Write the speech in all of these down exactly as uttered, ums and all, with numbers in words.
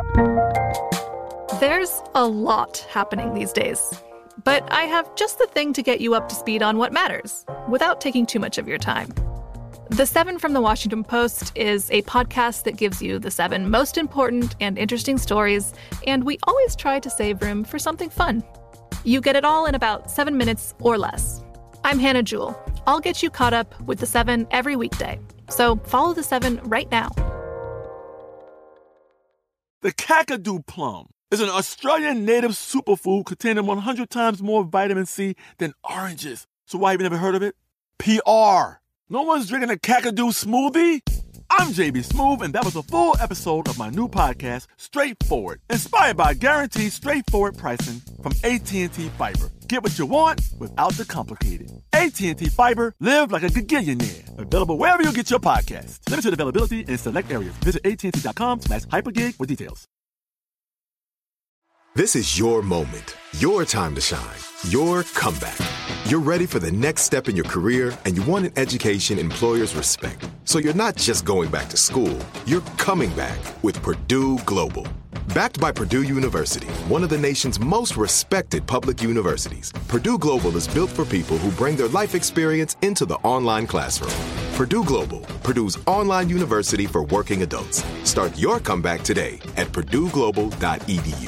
There's a lot happening these days, but I have just the thing to get you up to speed on what matters, without taking too much of your time. The Seven from the Washington Post is a podcast that gives you the seven most important and interesting stories, and we always try to save room for something fun. You get it all in about seven minutes or less. I'm Hannah Jewell. I'll get you caught up with the Seven every weekday, so follow the Seven right now. The Kakadu plum is an Australian native superfood containing one hundred times more vitamin C than oranges. So why have you never heard of it? P R. No one's drinking a Kakadu smoothie? I'm J B Smoove, and that was a full episode of my new podcast, Straightforward, inspired by guaranteed straightforward pricing from A T and T Fiber. Get what you want without the complicated. A T and T Fiber, live like a gigillionaire. Available wherever you get your podcasts. Limited availability in select areas. Visit A T and T dot com slash hypergig for details. This is your moment, your time to shine, your comeback. You're ready for the next step in your career, and you want an education employers respect. So you're not just going back to school, you're coming back with Purdue Global. Backed by Purdue University, one of the nation's most respected public universities, Purdue Global is built for people who bring their life experience into the online classroom. Purdue Global, Purdue's online university for working adults. Start your comeback today at purdue global dot e d u.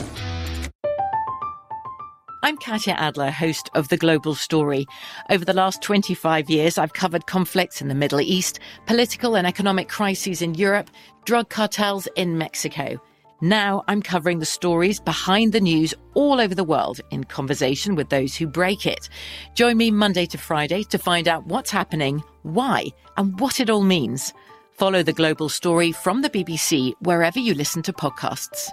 I'm Katya Adler, host of The Global Story. Over the last twenty-five years, I've covered conflicts in the Middle East, political and economic crises in Europe, drug cartels in Mexico. Now I'm covering the stories behind the news all over the world in conversation with those who break it. Join me Monday to Friday to find out what's happening, why, and what it all means. Follow The Global Story from the B B C wherever you listen to podcasts.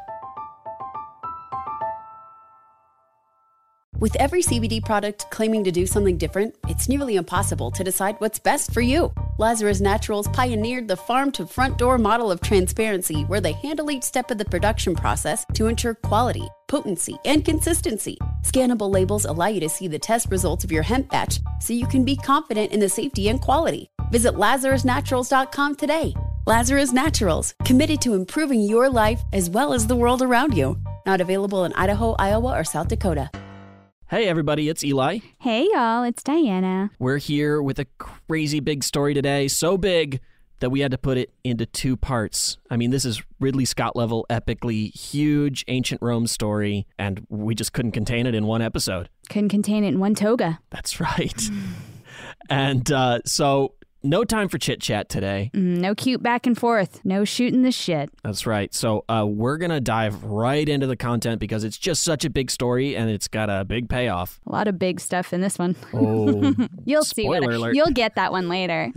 With every C B D product claiming to do something different, it's nearly impossible to decide what's best for you. Lazarus Naturals pioneered the farm-to-front-door model of transparency, where they handle each step of the production process to ensure quality, potency, and consistency. Scannable labels allow you to see the test results of your hemp batch, so you can be confident in the safety and quality. Visit lazarus naturals dot com today. Lazarus Naturals, committed to improving your life as well as the world around you. Not available in Idaho, Iowa, or South Dakota. Hey everybody, it's Eli. Hey y'all, it's Diana. We're here with a crazy big story today, so big that we had to put it into two parts. I mean, this is Ridley Scott level, epically huge ancient Rome story, and we just couldn't contain it in one episode. Couldn't contain it in one toga. That's right. and uh, so... no time for chit-chat today. Mm, no cute back and forth. No shooting the shit. That's right. So uh, we're going to dive right into the content because it's just such a big story and it's got a big payoff. A lot of big stuff in this one. Oh, You'll see what I, alert. You'll get that one later.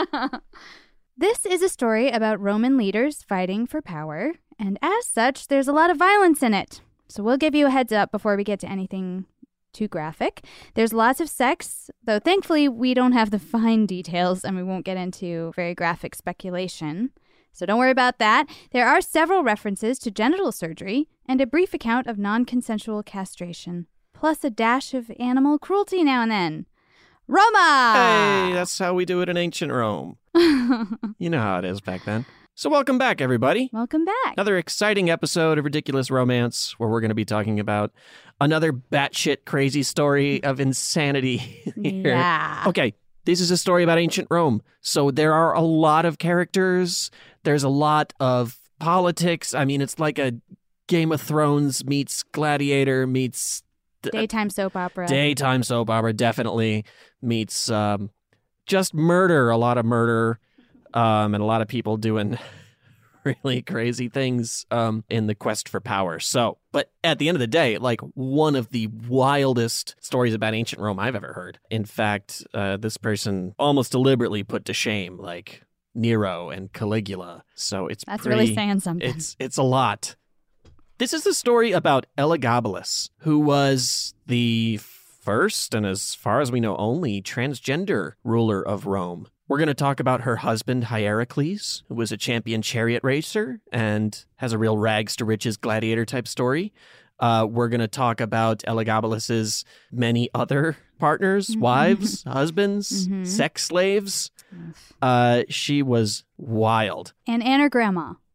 This is a story about Roman leaders fighting for power, and as such, there's a lot of violence in it. So we'll give you a heads up before we get to anything too graphic. There's lots of sex, though thankfully we don't have the fine details and we won't get into very graphic speculation. So don't worry about that. There are several references to genital surgery and a brief account of non-consensual castration, plus a dash of animal cruelty now and then. Roma! Hey, that's how we do it in ancient Rome. You know how it is back then. So welcome back, everybody. Welcome back. Another exciting episode of Ridiculous Romance, where we're going to be talking about another batshit crazy story of insanity here. Yeah. Okay, this is a story about ancient Rome. So there are a lot of characters. There's a lot of politics. I mean, it's like a Game of Thrones meets Gladiator meets... Daytime soap opera. Daytime soap opera, definitely, meets um, just murder, a lot of murder. Um, and a lot of people doing really crazy things um, in the quest for power. So, but at the end of the day, like one of the wildest stories about ancient Rome I've ever heard. In fact, uh, this person almost deliberately put to shame like Nero and Caligula. So it's That's pretty, really saying something. It's it's a lot. This is the story about Elagabalus, who was the first and, as far as we know, only transgender ruler of Rome. We're going to talk about her husband, Hierocles, who was a champion chariot racer and has a real rags to riches gladiator type story. Uh, we're going to talk about Elagabalus's many other partners, mm-hmm. wives, husbands, mm-hmm. sex slaves. Uh, she was wild. And and her grandma.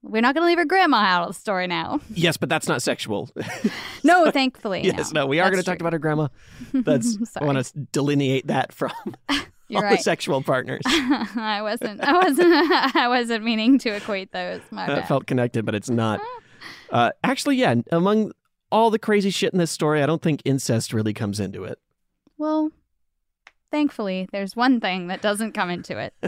We're not going to leave her grandma out of the story now. Yes, but that's not sexual. No, thankfully. Yes, no, no we are going to talk about her grandma. That's I want to delineate that from You're all right. the sexual partners. I wasn't. I wasn't. I wasn't meaning to equate those. My That bad. felt connected, but it's not. Uh, actually, yeah. Among all the crazy shit in this story, I don't think incest really comes into it. Well, thankfully, there's one thing that doesn't come into it.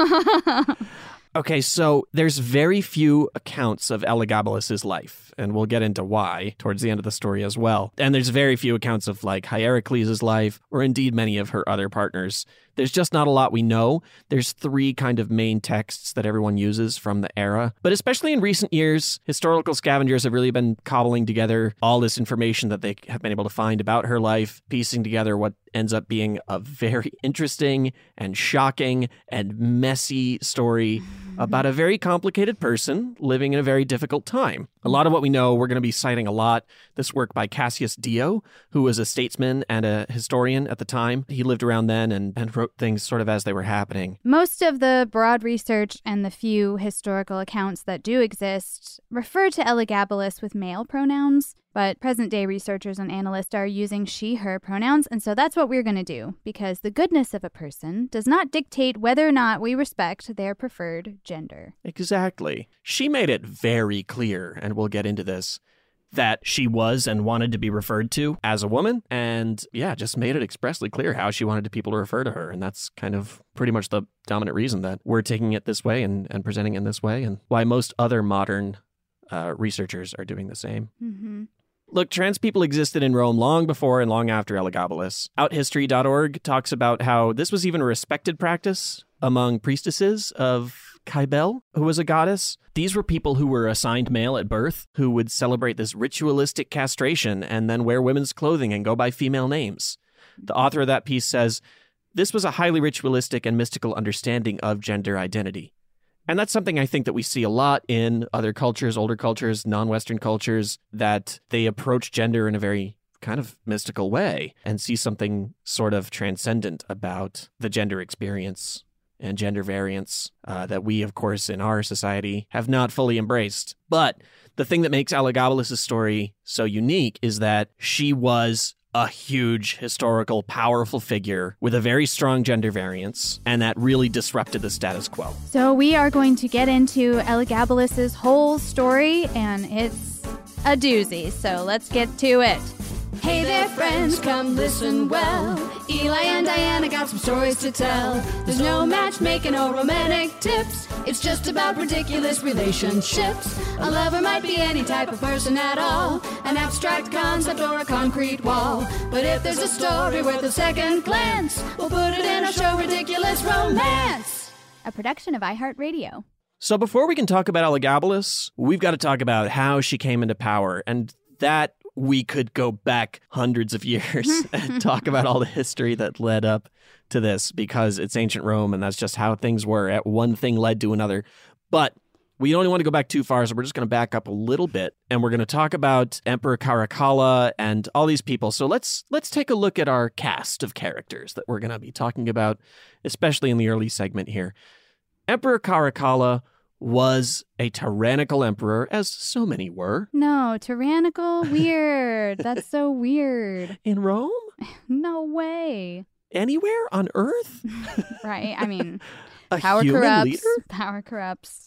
Okay, so there's very few accounts of Elagabalus' life, and we'll get into why towards the end of the story as well. And there's very few accounts of, like, Hierocles' life, or indeed many of her other partners. There's just not a lot we know. There's three kind of main texts that everyone uses from the era. But especially in recent years, historical scavengers have really been cobbling together all this information that they have been able to find about her life, piecing together what ends up being a very interesting and shocking and messy story about a very complicated person living in a very difficult time. A lot of what we know, we're going to be citing a lot. This work by Cassius Dio, who was a statesman and a historian at the time. He lived around then and, and wrote things sort of as they were happening. Most of the broad research and the few historical accounts that do exist refer to Elagabalus with male pronouns, but present-day researchers and analysts are using she, her pronouns, and so that's what we're going to do, because the goodness of a person does not dictate whether or not we respect their preferred gender. Exactly. She made it very clear, and we'll get into this, that she was and wanted to be referred to as a woman, and yeah, just made it expressly clear how she wanted people to refer to her, and that's kind of pretty much the dominant reason that we're taking it this way and, and presenting it in this way, and why most other modern uh, researchers are doing the same. Mm-hmm. Look, trans people existed in Rome long before and long after Elagabalus. out history dot org talks about how this was even a respected practice among priestesses of Cybele, who was a goddess. These were people who were assigned male at birth, who would celebrate this ritualistic castration and then wear women's clothing and go by female names. The author of that piece says, this was a highly ritualistic and mystical understanding of gender identity. And that's something I think that we see a lot in other cultures, older cultures, non-Western cultures, that they approach gender in a very kind of mystical way and see something sort of transcendent about the gender experience and gender variance uh, that we, of course, in our society have not fully embraced. But the thing that makes Elagabalus' story so unique is that she was a huge, historical, powerful figure with a very strong gender variance, and that really disrupted the status quo. So we are going to get into Elagabalus' whole story, and it's a doozy, so let's get to it. Hey there, friends, come listen well. Eli and Diana got some stories to tell. There's no matchmaking or romantic tips. It's just about ridiculous relationships. A lover might be any type of person at all, an abstract concept or a concrete wall. But if there's a story worth a second glance, we'll put it in our show, Ridiculous Romance. A production of iHeartRadio. So before we can talk about Elagabalus, we've got to talk about how she came into power, and that we could go back hundreds of years and talk about all the history that led up to this, because it's ancient Rome and that's just how things were. One thing led to another. But we only want to go back too far, so we're just going to back up a little bit, and we're going to talk about Emperor Caracalla and all these people. So let's let's take a look at our cast of characters that we're going to be talking about, especially in the early segment here. Emperor Caracalla was a tyrannical emperor, as so many were. No, tyrannical? Weird. That's so weird. In Rome? No way. Anywhere on Earth? Right? I mean, a power human corrupts. leader? Power corrupts.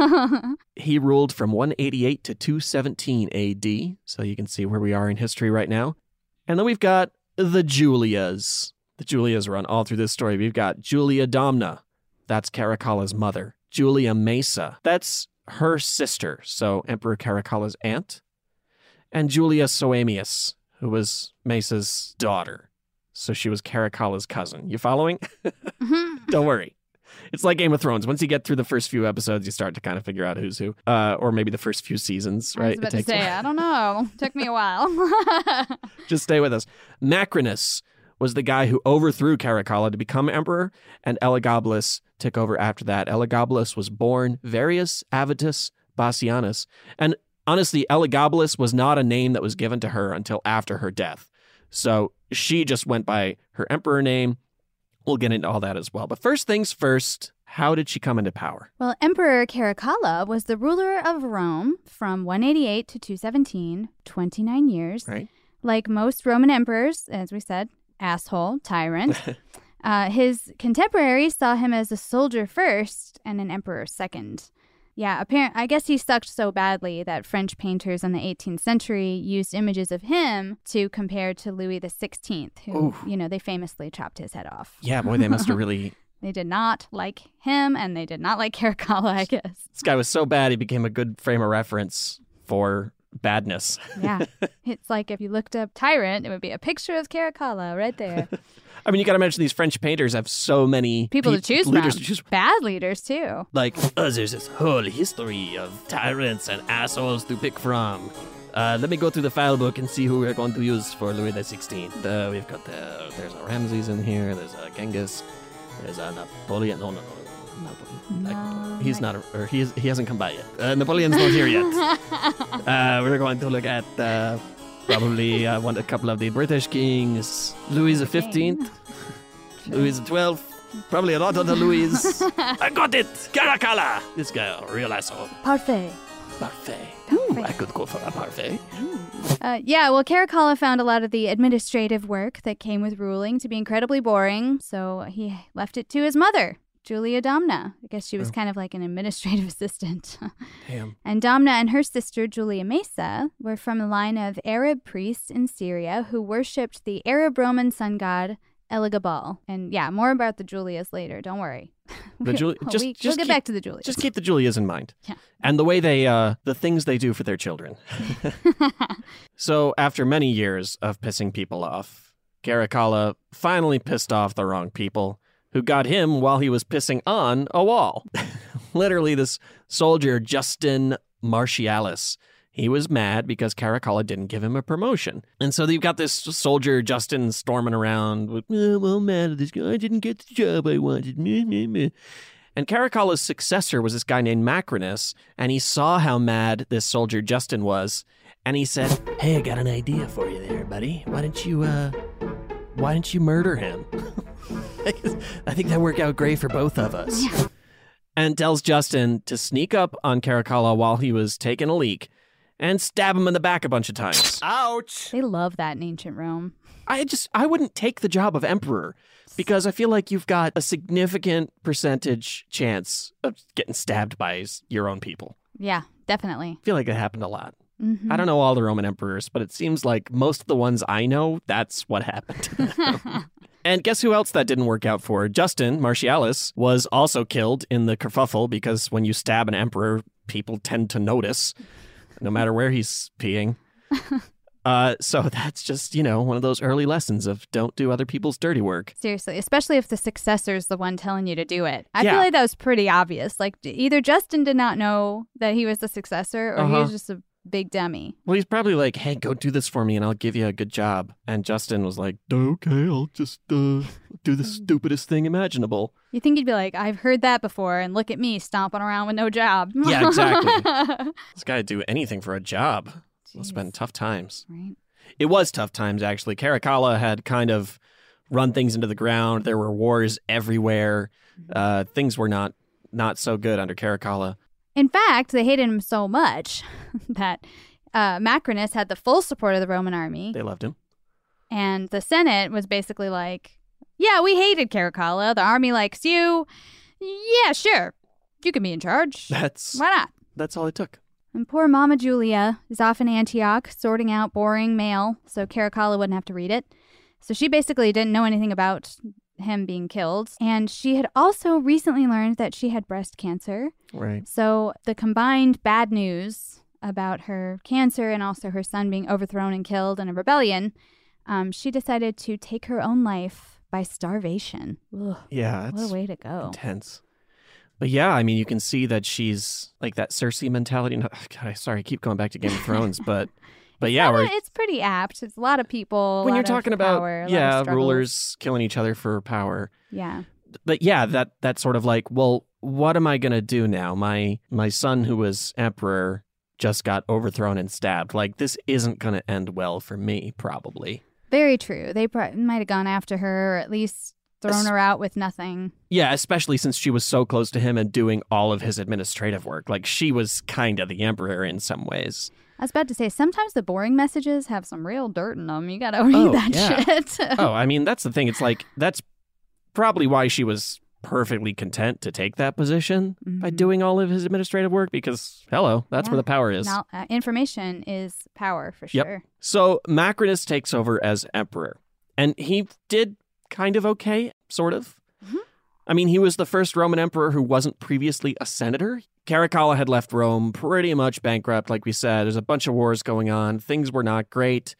He ruled from one eighty-eight to two seventeen A D, so you can see where we are in history right now. And then we've got the Julias. The Julias run all through this story. We've got Julia Domna. That's Caracalla's mother. Julia Maesa. That's her sister, so Emperor Caracalla's aunt. And Julia Soamius, who was Maesa's daughter. So she was Caracalla's cousin. You following? Don't worry. It's like Game of Thrones. Once you get through the first few episodes, you start to kind of figure out who's who. Uh, or maybe the first few seasons, right? I was about to say, I don't know. Took me a while. Just stay with us. Macrinus was the guy who overthrew Caracalla to become emperor, and Elagabalus took over after that. Elagabalus was born Varius Avitus Bassianus, and honestly, Elagabalus was not a name that was given to her until after her death. So she just went by her emperor name. We'll get into all that as well. But first things first, How did she come into power? Well, Emperor Caracalla was the ruler of Rome from one eighty-eight to two seventeen, twenty-nine years. Right. Like most Roman emperors, as we said, asshole, tyrant. uh, his contemporaries saw him as a soldier first and an emperor second. Yeah, apparent. I guess he sucked so badly that French painters in the eighteenth century used images of him to compare to Louis the sixteenth, who, Oof. you know, they famously chopped his head off. Yeah, boy, they must have really... They did not like him, and they did not like Caracalla, I guess. This guy was so bad, he became a good frame of reference for badness. Yeah. It's like if you looked up tyrant, it would be a picture of Caracalla right there. I mean, you got to imagine these French painters have so many People pe- to choose leaders from. to choose from. Bad leaders, too. Like, oh, there's this whole history of tyrants and assholes to pick from. Uh, let me go through the file book and see who we're going to use for Louis the sixteenth. Uh, we've got the, there's a Ramses in here. There's a Genghis. There's a Napoleon. No, no, no. Napoleon. No, Napoleon. He's not, a, or he, is, he hasn't come by yet. Uh, Napoleon's not here yet. uh, we're going to look at uh, probably uh, one, a couple of the British kings. Louis the fifteenth. Louis the twelfth. Probably a lot of the Louis. I got it! Caracalla! This guy, a real asshole. Parfait. Parfait. Ooh, I could go for a parfait. Uh, yeah, well, Caracalla found a lot of the administrative work that came with ruling to be incredibly boring, so he left it to his mother, Julia Domna. I guess she was Oh. kind of like an administrative assistant. Damn. And Domna and her sister, Julia Mesa, were from the line of Arab priests in Syria who worshipped the Arab-Roman sun god Eligabal. And yeah, more about the Julias later, don't worry. The Juli- We'll- just, we, just we'll get keep, back to the Julias. Just keep the Julias in mind. Yeah. And the way they, uh, the things they do for their children. So after many years of pissing people off, Caracalla finally pissed off the wrong people who got him while he was pissing on a wall. Literally, this soldier, Justin Martialis, he was mad because Caracalla didn't give him a promotion. And so you've got this soldier, Justin, storming around with, oh, well, I'm mad at this guy. I didn't get the job I wanted. Meh, meh, meh. And Caracalla's successor was this guy named Macrinus, and he saw how mad this soldier Justin was, and he said, hey, I got an idea for you there, buddy. Why don't you, uh, why don't you murder him? I think that worked out great for both of us. Yeah. And tells Justin to sneak up on Caracalla while he was taking a leak and stab him in the back a bunch of times. Ouch! They love that in ancient Rome. I just, I wouldn't take the job of emperor because I feel like you've got a significant percentage chance of getting stabbed by your own people. Yeah, definitely. I feel like it happened a lot. Mm-hmm. I don't know all the Roman emperors, but it seems like most of the ones I know, that's what happened to them. And guess who else that didn't work out for? Justin Martialis was also killed in the kerfuffle because when you stab an emperor, people tend to notice, no matter where he's peeing. Uh, so that's just, you know, one of those early lessons of don't do other people's dirty work. Seriously, especially if the successor's the one telling you to do it. I Yeah. feel like that was pretty obvious. Like, either Justin did not know that he was the successor, or he Uh-huh. was just a big dummy. Well, he's probably like, hey, go do this for me and I'll give you a good job. And Justin was like, okay, I'll just uh, do the stupidest thing imaginable. You think he'd be like, I've heard that before, and look at me stomping around with no job. Yeah, exactly. This guy would do anything for a job. It's Jeez. been tough times. Right. It was tough times, actually. Caracalla had kind of run things into the ground. There were wars everywhere. Uh, things were not not so good under Caracalla. In fact, they hated him so much that uh, Macrinus had the full support of the Roman army, They loved him. and the Senate was basically like, yeah, we hated Caracalla. The army likes you. Yeah, sure. You can be in charge. That's Why not? that's all it took. And poor Mama Julia is off in Antioch sorting out boring mail so Caracalla wouldn't have to read it. So she basically didn't know anything about him being killed. And she had also recently learned that she had breast cancer. Right. So the combined bad news about her cancer and also her son being overthrown and killed in a rebellion, um, she decided to take her own life by starvation. Ugh, Yeah, what that's a way to go. intense. But yeah, I mean, you can see that she's like that Cersei mentality. No, God, sorry, I keep going back to Game of Thrones, but but yeah, Yeah, where it's pretty apt. It's a lot of people. a when you're lot of talking about power, a lot of yeah, struggles. rulers killing each other for power. Yeah. But yeah, that that's sort of like, well, what am I gonna do now? My my son, who was emperor, just got overthrown and stabbed. Like, this isn't gonna end well for me, probably. Very true. They pro- might have gone after her, or at least thrown her out with nothing. Yeah, especially since she was so close to him and doing all of his administrative work. Like, she was kind of the emperor in some ways. I was about to say, sometimes the boring messages have some real dirt in them. You gotta read oh, that yeah. shit. oh, I mean, that's the thing. It's like, that's probably why she was perfectly content to take that position mm-hmm. by doing all of his administrative work, because, hello, that's yeah. where the power is. Now, uh, information is power, for yep. sure. So Macrinus takes over as emperor, and he did kind of okay, sort of. Mm-hmm. I mean, he was the first Roman emperor who wasn't previously a senator. Caracalla had left Rome pretty much bankrupt, like we said. There's a bunch of wars going on. Things were not great.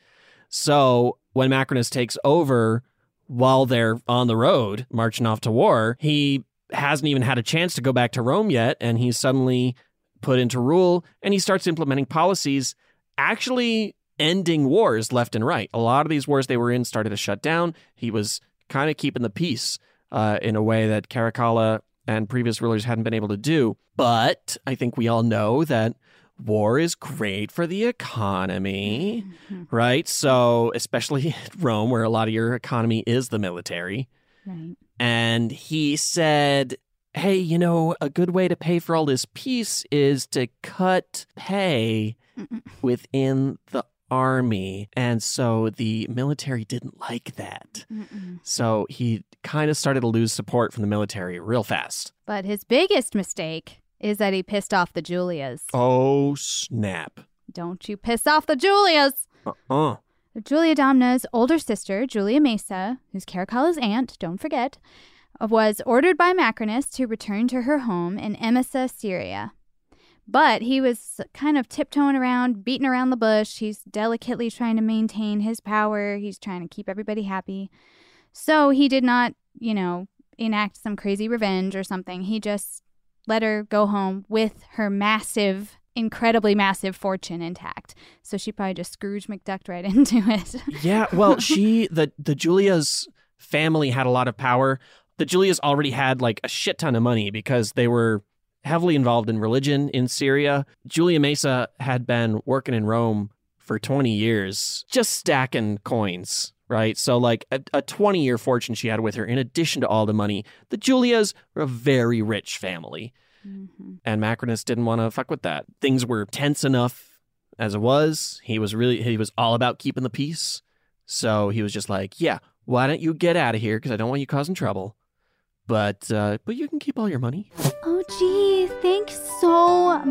So when Macrinus takes over, while they're on the road, marching off to war, he hasn't even had a chance to go back to Rome yet, and he's suddenly put into rule, and he starts implementing policies, actually ending wars left and right. A lot of these wars they were in started to shut down. He was kind of keeping the peace uh, in a way that Caracalla and previous rulers hadn't been able to do. But I think we all know that war is great for the economy, mm-hmm. right? So especially at Rome, where a lot of your economy is the military. Right. And he said, hey, you know, a good way to pay for all this peace is to cut pay Mm-mm. within the army. And so the military didn't like that. Mm-mm. So he kind of started to lose support from the military real fast. But his biggest mistake is that he pissed off the Julias. Oh, snap. Don't you piss off the Julias. Uh-uh. Julia Domna's older sister, Julia Maesa, who's Caracalla's aunt, don't forget, was ordered by Macrinus to return to her home in Emesa, Syria. But he was kind of tiptoeing around, beating around the bush. He's delicately trying to maintain his power. He's trying to keep everybody happy. So he did not, you know, enact some crazy revenge or something. He just let her go home with her massive, incredibly massive fortune intact. So she probably just Scrooge McDucked right into it. Yeah, well, she, the, the Julia's family had a lot of power. The Julias already had like a shit ton of money because they were heavily involved in religion in Syria. Julia Maesa had been working in Rome for twenty years, just stacking coins, right? So like a twenty-year fortune she had with her, in addition to all the money. The Julias were a very rich family. Mm-hmm. And Macrinus didn't want to fuck with that. Things were tense enough as it was. He was really, he was all about keeping the peace. So he was just like, yeah, why don't you get out of here? Because I don't want you causing trouble. But, uh, but you can keep all your money. Oh, gee, thanks so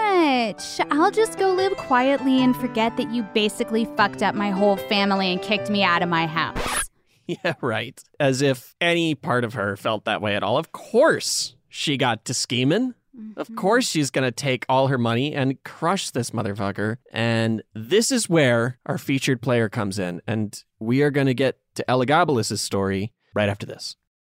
much. I'll just go live quietly and forget that you basically fucked up my whole family and kicked me out of my house. Yeah, right. As if any part of her felt that way at all. Of course she got to scheming. Mm-hmm. Of course she's going to take all her money and crush this motherfucker. And this is where our featured player comes in. And we are going to get to Elagabalus' story right after this.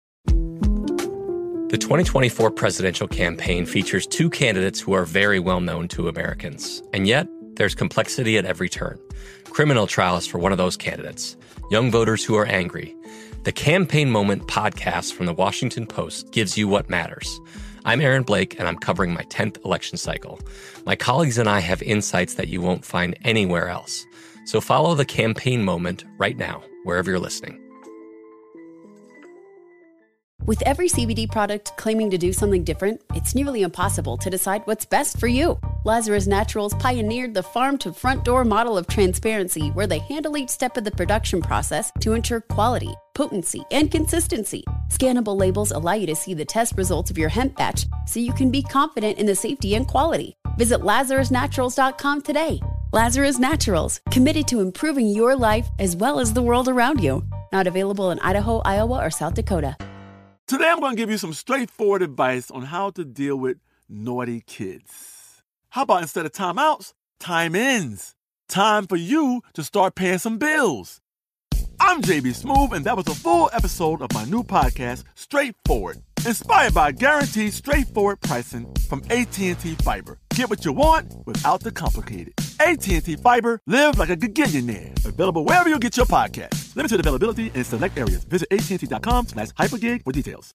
The twenty twenty-four presidential campaign features two candidates who are very well known to Americans. And yet, there's complexity at every turn. Criminal trials for one of those candidates. Young voters who are angry. The Campaign Moment podcast from the Washington Post gives you what matters. I'm Aaron Blake, and I'm covering my tenth election cycle. My colleagues and I have insights that you won't find anywhere else. So follow the Campaign Moment right now, wherever you're listening. With every C B D product claiming to do something different, it's nearly impossible to decide what's best for you. Lazarus Naturals pioneered the farm-to-front-door model of transparency, where they handle each step of the production process to ensure quality, potency, and consistency. Scannable labels allow you to see the test results of your hemp batch, so you can be confident in the safety and quality. Visit lazarus naturals dot com today. Lazarus Naturals, committed to improving your life as well as the world around you. Not available in Idaho, Iowa, or South Dakota. Today I'm going to give you some straightforward advice on how to deal with naughty kids. How about instead of timeouts, time-ins? Time for you to start paying some bills. I'm J B Smoove, and that was a full episode of my new podcast, Straightforward, inspired by guaranteed straightforward pricing from A T and T Fiber. Get what you want without the complicated. A T and T Fiber, live like a gigillionaire. Available wherever you get your podcast. Limited availability in select areas. Visit A T and T dot com slash hypergig for details.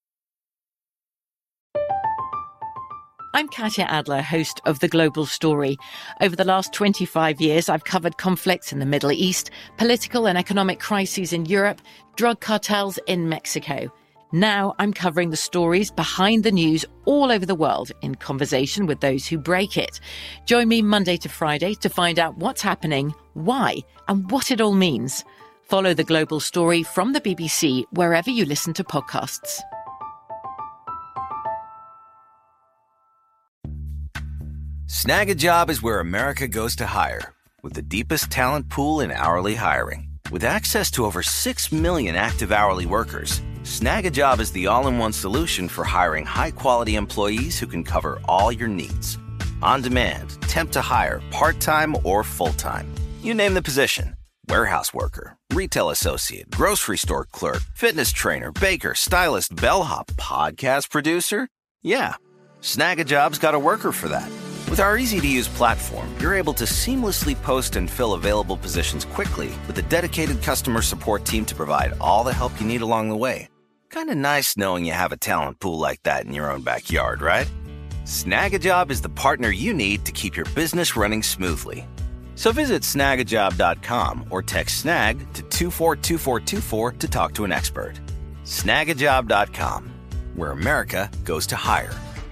I'm Katya Adler, host of The Global Story. Over the last twenty-five years, I've covered conflicts in the Middle East, political and economic crises in Europe, drug cartels in Mexico. Now I'm covering the stories behind the news all over the world in conversation with those who break it. Join me Monday to Friday to find out what's happening, why, and what it all means. Follow The Global Story from the B B C wherever you listen to podcasts. Snag a Job is where America goes to hire, with the deepest talent pool in hourly hiring. With access to over six million active hourly workers, Snag a Job is the all-in-one solution for hiring high-quality employees who can cover all your needs. On demand, temp to hire, part-time or full-time. You name the position. Warehouse worker, retail associate, grocery store clerk, fitness trainer, baker, stylist, bellhop, podcast producer. Yeah, Snag a Job's got a worker for that. With our easy-to-use platform, you're able to seamlessly post and fill available positions quickly with a dedicated customer support team to provide all the help you need along the way. Kind of nice knowing you have a talent pool like that in your own backyard, right? Snag a Job is the partner you need to keep your business running smoothly. So visit snag a job dot com or text SNAG to two four two four two four to talk to an expert. snag a job dot com, where America goes to hire.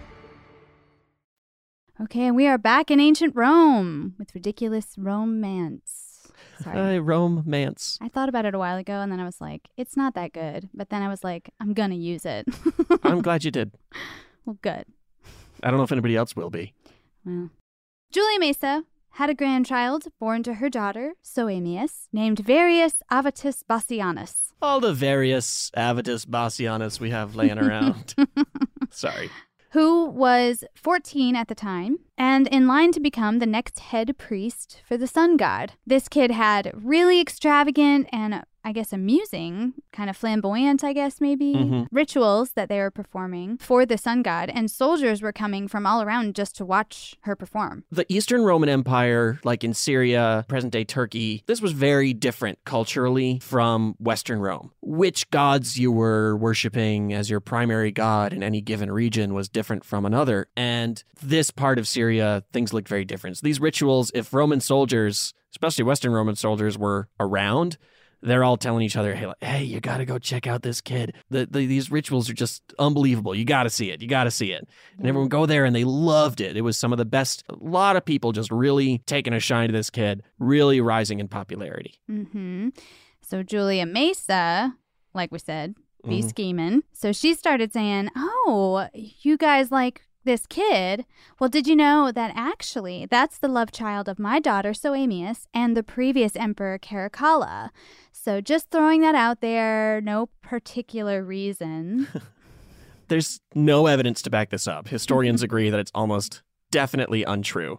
Okay, and we are back in ancient Rome with ridiculous romance. Sorry. Uh, romance. I thought about it a while ago, and then I was like, it's not that good. But then I was like, I'm going to use it. I'm glad you did. Well, good. I don't know if anybody else will be. Well, Julia Mesa had a grandchild born to her daughter, Soaemias, named Varius Avitus Bassianus. All the various Avitus Bassianus we have laying around. Sorry. Who was fourteen at the time and in line to become the next head priest for the sun god. This kid had really extravagant and, I guess, amusing, kind of flamboyant, I guess, maybe, mm-hmm. rituals that they were performing for the sun god, and soldiers were coming from all around just to watch her perform. The Eastern Roman Empire, like in Syria, present-day Turkey, this was very different culturally from Western Rome. Which gods you were worshiping as your primary god in any given region was different from another, and this part of Syria, things looked very different. So these rituals, if Roman soldiers, especially Western Roman soldiers, were around, they're all telling each other, hey, like, hey, you got to go check out this kid. The, the, these rituals are just unbelievable. You got to see it. You got to see it. And everyone go there, and they loved it. It was some of the best. A lot of people just really taking a shine to this kid, really rising in popularity. Mm-hmm. So Julia Mesa, like we said, be mm-hmm. scheming. So she started saying, oh, you guys like this kid? Well, did you know that actually that's the love child of my daughter, Soaemias, and the previous emperor, Caracalla? So just throwing that out there, no particular reason. There's no evidence to back this up. Historians agree that it's almost definitely untrue.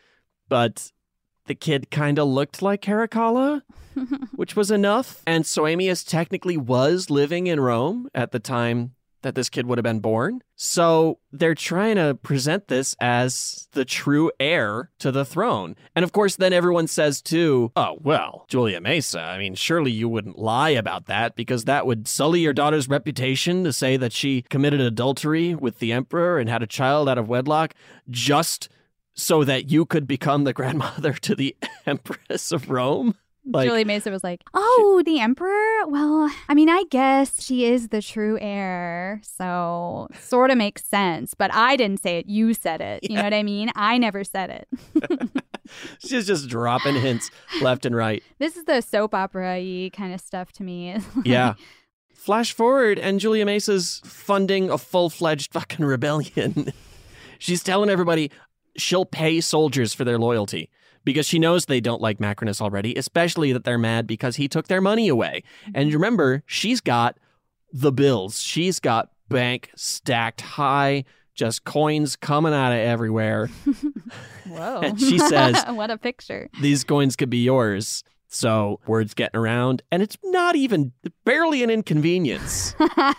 But the kid kind of looked like Caracalla, which was enough. And Soaemias technically was living in Rome at the time that this kid would have been born. So they're trying to present this as the true heir to the throne. And of course, then everyone says too, oh, well, Julia Mesa, I mean, surely you wouldn't lie about that because that would sully your daughter's reputation to say that she committed adultery with the emperor and had a child out of wedlock just so that you could become the grandmother to the Empress of Rome. Like, Julia Mesa was like, oh, the emperor? Well, I mean, I guess she is the true heir, so sort of makes sense. But I didn't say it. You said it. You Yeah. know what I mean? I never said it. She's just dropping hints left and right. This is the soap opera-y kind of stuff to me. Yeah. Flash forward, and Julia Mesa's funding a full-fledged fucking rebellion. She's telling everybody she'll pay soldiers for their loyalty. Because she knows they don't like Macrinus already, especially that they're mad because he took their money away. And remember, she's got the bills. She's got bank stacked high, just coins coming out of everywhere. Whoa. And she says, what a picture. These coins could be yours. So word's getting around, and it's not even, barely an inconvenience,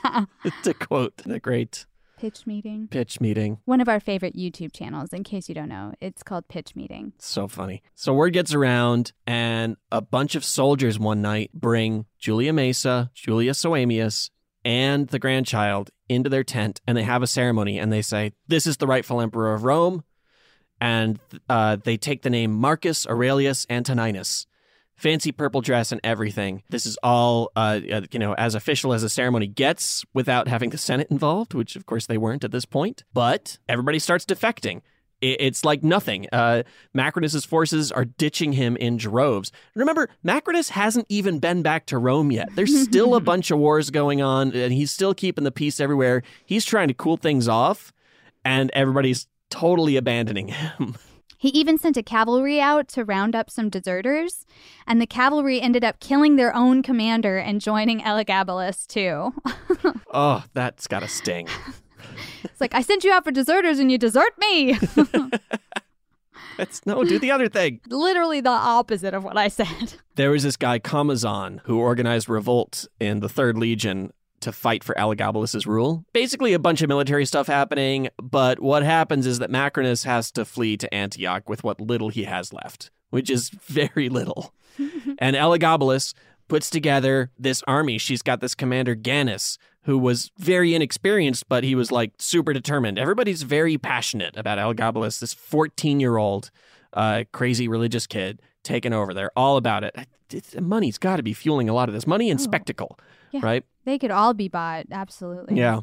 to quote the great Pitch Meeting. Pitch Meeting. One of our favorite YouTube channels, in case you don't know. It's called Pitch Meeting. So funny. So word gets around, and a bunch of soldiers one night bring Julia Mesa, Julia Soaemias, and the grandchild into their tent, and they have a ceremony, and they say, this is the rightful emperor of Rome, and uh, they take the name Marcus Aurelius Antoninus, fancy purple dress and everything. This is all, uh, you know, as official as a ceremony gets without having the Senate involved, which of course they weren't at this point. But everybody starts defecting. It's like nothing. Uh, Macrinus's forces are ditching him in droves. Remember, Macrinus hasn't even been back to Rome yet. There's still a bunch of wars going on, and he's still keeping the peace everywhere. He's trying to cool things off, and everybody's totally abandoning him. He even sent a cavalry out to round up some deserters, and the cavalry ended up killing their own commander and joining Elagabalus, too. Oh, that's gotta sting. It's like, I sent you out for deserters and you desert me. That's, no, do the other thing. Literally the opposite of what I said. There was this guy, Comazon, who organized revolt in the Third Legion to fight for Elagabalus's rule. Basically a bunch of military stuff happening, but what happens is that Macrinus has to flee to Antioch with what little he has left, which is very little. And Elagabalus puts together this army. She's got this commander, Gannus, who was very inexperienced, but he was like super determined. Everybody's very passionate about Elagabalus, this fourteen-year-old uh, crazy religious kid taking over. They're all about it. It's, money's got to be fueling a lot of this. Money and oh. spectacle, yeah. right? They could all be bought, absolutely. Yeah.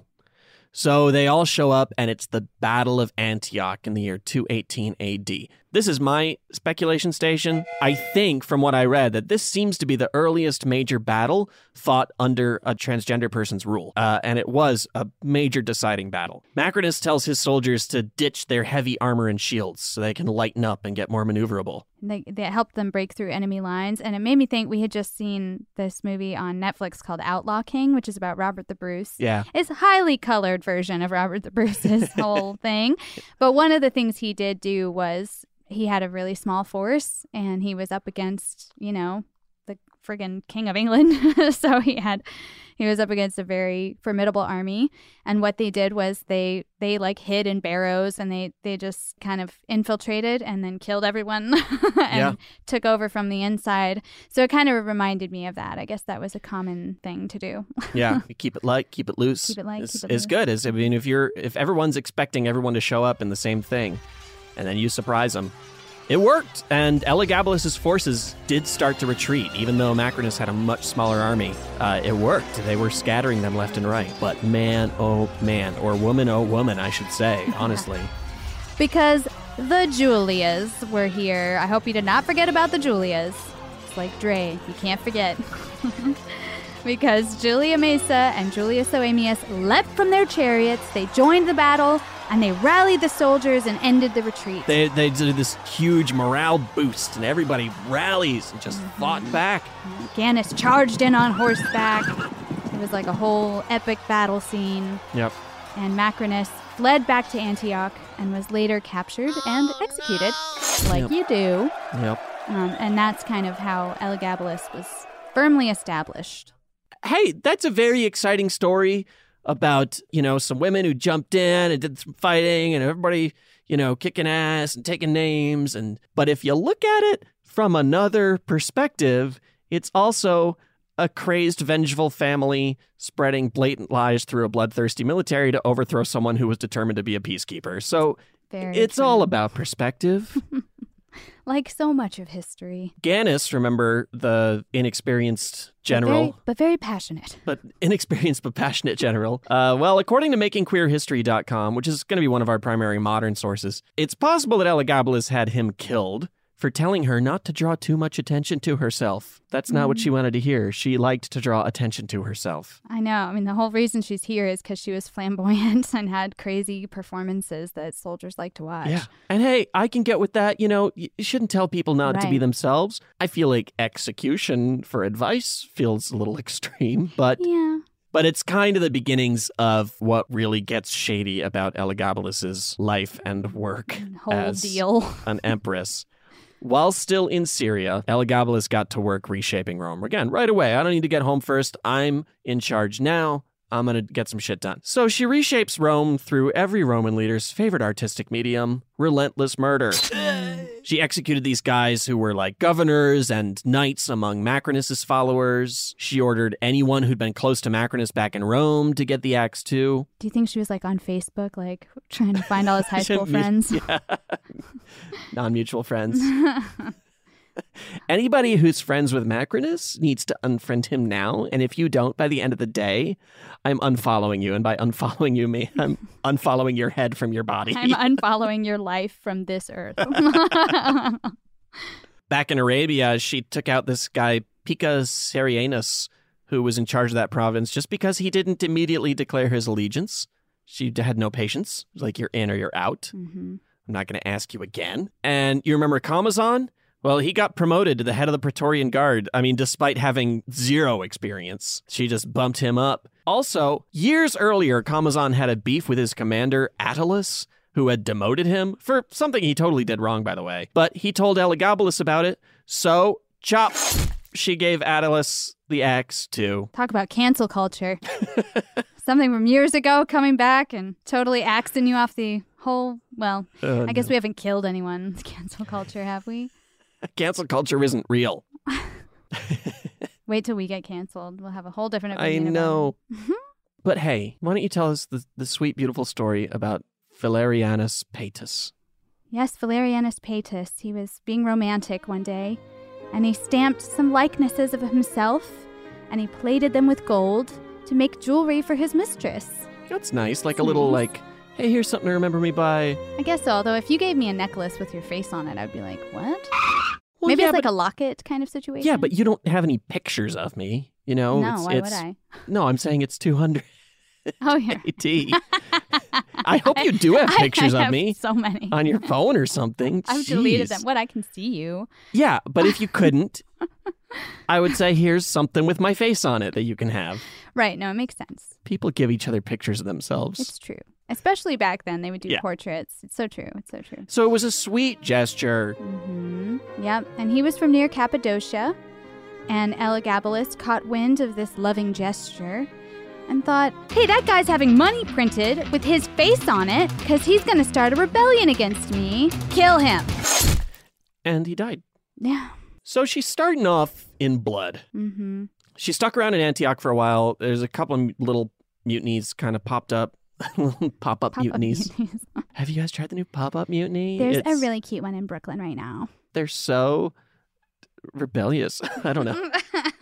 So they all show up, and it's the Battle of Antioch in the year two eighteen A D. This is my speculation station. I think, from what I read, that this seems to be the earliest major battle fought under a transgender person's rule. Uh, and it was a major deciding battle. Macrinus tells his soldiers to ditch their heavy armor and shields so they can lighten up and get more maneuverable. They, they helped them break through enemy lines. And it made me think we had just seen this movie on Netflix called Outlaw King, which is about Robert the Bruce. Yeah. It's a highly colored version of Robert the Bruce's whole thing. But one of the things he did do was he had a really small force, and he was up against, you know, the friggin' King of England. So he had, he was up against a very formidable army. And what they did was they, they like hid in barrows, and they, they just kind of infiltrated and then killed everyone and yeah. took over from the inside. So it kind of reminded me of that. I guess that was a common thing to do. Yeah. Keep it light, keep it loose. Keep it light, it's, keep it it's loose. good. It's, I mean, if you're, if everyone's expecting everyone to show up in the same thing, and then you surprise them. It worked, and Elagabalus's forces did start to retreat, even though Macrinus had a much smaller army. Uh, it worked. They were scattering them left and right. But man, oh man, or woman, oh woman, I should say, honestly. Because the Julias were here. I hope you did not forget about the Julias. It's like Dre, you can't forget. Because Julia Mesa and Julius Oemius leapt from their chariots, they joined the battle, and they rallied the soldiers and ended the retreat. They they did this huge morale boost, and everybody rallies and just mm-hmm. fought back. Gannus charged in on horseback. It was like a whole epic battle scene. Yep. And Macrinus fled back to Antioch and was later captured and executed, like yep. you do. Yep. Um, and that's kind of how Elagabalus was firmly established. Hey, that's a very exciting story about, you know, some women who jumped in and did some fighting and everybody, you know, kicking ass and taking names. And but if you look at it from another perspective, it's also a crazed, vengeful family spreading blatant lies through a bloodthirsty military to overthrow someone who was determined to be a peacekeeper. So Very it's true. all about perspective. Like so much of history. Gannus, remember, the inexperienced general. But very, but very passionate. But inexperienced but passionate general. Uh, well, according to making queer history dot com, which is going to be one of our primary modern sources, it's possible that Elagabalus had him killed for telling her not to draw too much attention to herself. That's not mm. what she wanted to hear. She liked to draw attention to herself. I know. I mean, the whole reason she's here is because she was flamboyant and had crazy performances that soldiers like to watch. Yeah. And hey, I can get with that. You know, you shouldn't tell people not right. to be themselves. I feel like execution for advice feels a little extreme, but... Yeah. But it's kind of the beginnings of what really gets shady about Elagabalus's life and work whole as deal. an empress. While still in Syria, Elagabalus got to work reshaping Rome. Again, right away. I don't need to get home first. I'm in charge now. I'm going to get some shit done. So she reshapes Rome through every Roman leader's favorite artistic medium, relentless murder. She executed these guys who were like governors and knights among Macrinus's followers. She ordered anyone who'd been close to Macrinus back in Rome to get the axe too. Do you think she was like on Facebook, like trying to find all his high school friends? Yeah. Non-mutual friends. Anybody who's friends with Macrinus needs to unfriend him now. And if you don't, by the end of the day, I'm unfollowing you. And by unfollowing you, me, I'm unfollowing your head from your body. I'm unfollowing your life from this earth. Back in Arabia, she took out this guy, Pica Serianus, who was in charge of that province, just because he didn't immediately declare his allegiance. She had no patience. It was like, you're in or you're out. Mm-hmm. I'm not going to ask you again. And you remember Kamazan? Well, he got promoted to the head of the Praetorian Guard. I mean, despite having zero experience, she just bumped him up. Also, years earlier, Kamazan had a beef with his commander, Attalus, who had demoted him for something he totally did wrong, by the way. But he told Elagabalus about it, so chop. She gave Attalus the axe, too. Talk about cancel culture. Something from years ago coming back and totally axing you off the whole, well, uh, I guess no. we haven't killed anyone with cancel culture, have we? Cancel culture isn't real. Wait till we get canceled. We'll have a whole different opinion. I know. About it. But hey, why don't you tell us the, the sweet, beautiful story about Valerianus Paetus? Yes, Valerianus Paetus. He was being romantic one day, and he stamped some likenesses of himself, and he plated them with gold to make jewelry for his mistress. That's nice. Like That's a little, nice. like, hey, here's something to remember me by. I guess so, although if you gave me a necklace with your face on it, I'd be like, what? Well, Maybe yeah, it's like but, a locket kind of situation. Yeah, but you don't have any pictures of me, you know? No, it's, why it's, would I? No, I'm saying it's two hundred. Oh, yeah. A D. I hope you do have pictures I, I of have me so many. on your phone or something. I've Jeez. deleted them. What, I can see you. Yeah, but if you couldn't, I would say here's something with my face on it that you can have. Right. No, it makes sense. People give each other pictures of themselves. It's true. Especially back then, they would do Yeah. portraits. It's so true. It's so true. So it was a sweet gesture. Mm-hmm. Yep. And he was from near Cappadocia. And Elagabalus caught wind of this loving gesture and thought, hey, that guy's having money printed with his face on it because he's going to start a rebellion against me. Kill him. And he died. Yeah. So she's starting off in blood. Mm-hmm. She stuck around in Antioch for a while. There's a couple of little mutinies kind of popped up. Little pop-up Pop-up mutinies. mutinies. Have you guys tried the new pop-up mutiny? There's It's- a really cute one in Brooklyn right now. They're so rebellious. I don't know.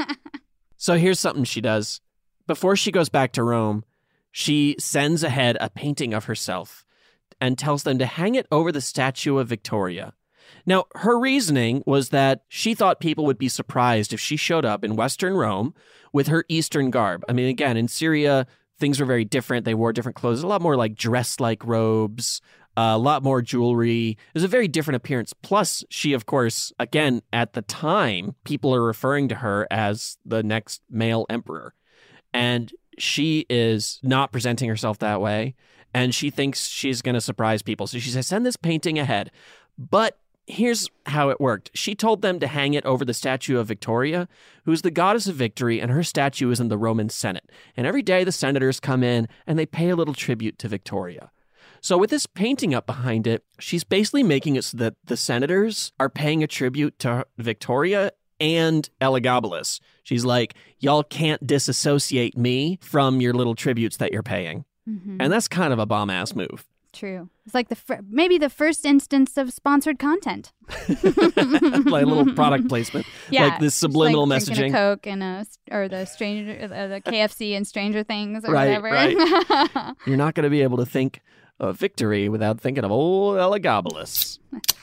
So here's something she does. Before she goes back to Rome, she sends ahead a painting of herself and tells them to hang it over the statue of Victoria. Now, her reasoning was that she thought people would be surprised if she showed up in Western Rome with her Eastern garb. I mean, again, in Syria, things were very different. They wore different clothes, a lot more like dress-like robes, uh, a lot more jewelry. It was a very different appearance. Plus, she, of course, again, at the time, people are referring to her as the next male emperor. And she is not presenting herself that way. And she thinks she's going to surprise people. So she says, send this painting ahead. But here's how it worked. She told them to hang it over the statue of Victoria, who's the goddess of victory, and her statue is in the Roman Senate. And every day the senators come in and they pay a little tribute to Victoria. So with this painting up behind it, she's basically making it so that the senators are paying a tribute to Victoria and Elagabalus. She's like, y'all can't disassociate me from your little tributes that you're paying. Mm-hmm. And that's kind of a bomb-ass move. True. It's like the fir- maybe the first instance of sponsored content. Like a little product placement. Yeah, like this subliminal like messaging. Drinking a Coke and a, or the stranger, uh, the K F C and Stranger Things or Right, whatever. right. You're not going to be able to think of victory without thinking of old Elagabalus.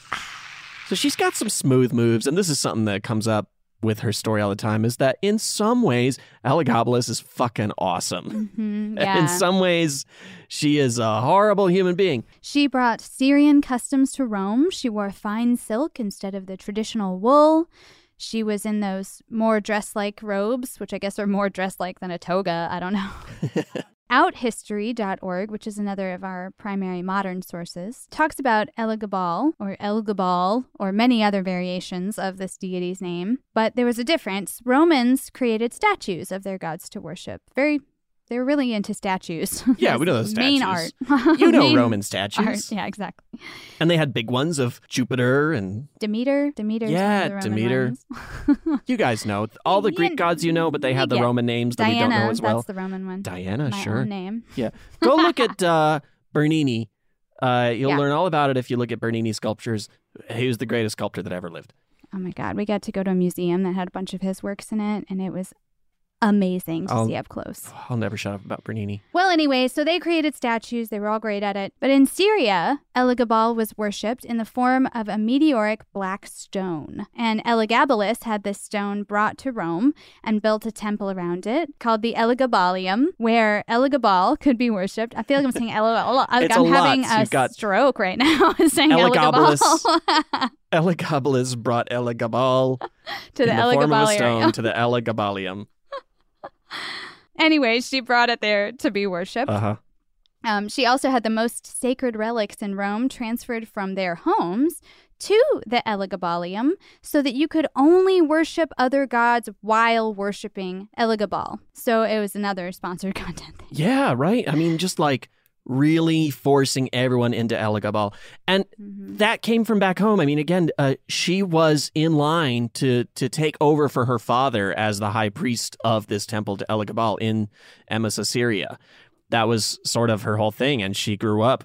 So she's got some smooth moves, and this is something that comes up with her story all the time, is that in some ways, Elagabalus is fucking awesome. Mm-hmm, yeah. In some ways, she is a horrible human being. She brought Syrian customs to Rome. She wore fine silk instead of the traditional wool. She was in those more dress-like robes, which I guess are more dress-like than a toga. I don't know. out history dot org, which is another of our primary modern sources, talks about Elagabal, or Elgabal, or many other variations of this deity's name. But there was a difference. Romans created statues of their gods to worship. Very, they were really into statues. Yeah, we know those Main statues. art. You know Main Roman statues. art. Yeah, exactly. And they had big ones of Jupiter and... Demeter? Demeter's Yeah, one of the Roman Demeter. ones. You guys know. All the Yeah, Greek gods you know, but they had the yeah. Roman names that Diana, we don't know as well. that's the Roman one. Diana, My sure. own name. Yeah. Go look at uh, Bernini. Uh, you'll Yeah. learn all about it if you look at Bernini sculptures. He was the greatest sculptor that ever lived. Oh my God. We got to go to a museum that had a bunch of his works in it, and it was amazing to I'll, see up close. I'll never shut up about Bernini. Well, anyway, so they created statues. They were all great at it. But in Syria, Elagabal was worshipped in the form of a meteoric black stone. And Elagabalus had this stone brought to Rome and built a temple around it called the Elagabalium, where Elagabal could be worshipped. I feel like I'm saying Elagabal. I'm a having lot. a You've got stroke right now saying Elagabalus. Elagabal. Elagabalus brought Elagabal to the in the form of a Elagabalium. stone to the Elagabalium. Anyway, she brought it there to be worshipped. Uh-huh. Um, she also had the most sacred relics in Rome transferred from their homes to the Elagabalium so that you could only worship other gods while worshiping Elagabal. So it was another sponsored content thing. Yeah, right. I mean, just like really forcing everyone into Elagabal. And mm-hmm. that came from back home. I mean, again, uh, she was in line to to take over for her father as the high priest of this temple to Elagabal in Emesa, Syria. That was sort of her whole thing. And she grew up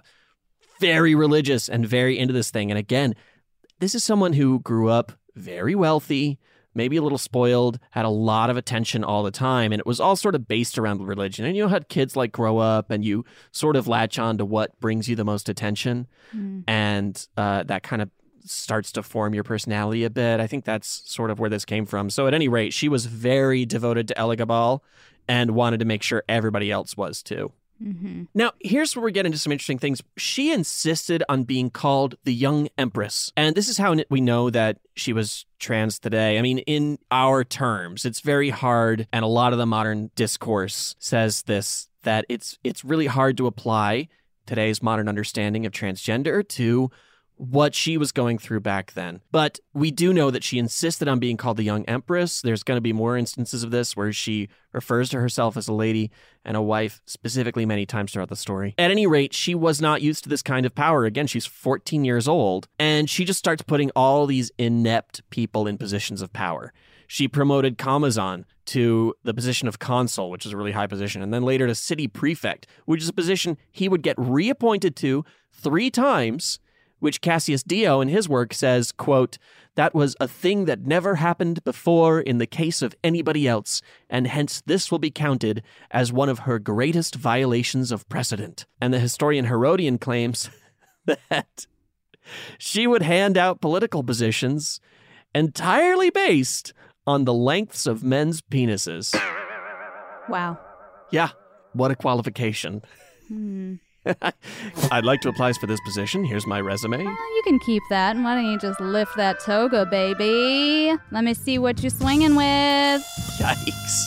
very religious and very into this thing. And again, this is someone who grew up very wealthy, maybe a little spoiled, had a lot of attention all the time, and it was all sort of based around religion. And you know how kids like grow up and you sort of latch on to what brings you the most attention, mm. and uh, that kind of starts to form your personality a bit. I think that's sort of where this came from. So at any rate, she was very devoted to Elagabal and wanted to make sure everybody else was too. Mm-hmm. Now, here's where we get into some interesting things. She insisted on being called the Young Empress. And this is how we know that she was trans today. I mean, in our terms, it's very hard. And a lot of the modern discourse says this, that it's it's really hard to apply today's modern understanding of transgender to what she was going through back then. But we do know that she insisted on being called the Young Empress. There's going to be more instances of this where she refers to herself as a lady and a wife specifically many times throughout the story. At any rate, she was not used to this kind of power. Again, she's fourteen years old, and she just starts putting all these inept people in positions of power. She promoted Kamazan to the position of consul, which is a really high position, and then later to city prefect, which is a position he would get reappointed to three times, which Cassius Dio in his work says, quote, "That was a thing that never happened before in the case of anybody else, and hence this will be counted as one of her greatest violations of precedent." And the historian Herodian claims that she would hand out political positions entirely based on the lengths of men's penises. Wow. Yeah, what a qualification. Hmm. I'd like to apply for this position. Here's my resume. Well, you can keep that. Why don't you just lift that toga, baby? Let me see what you're swinging with. Yikes.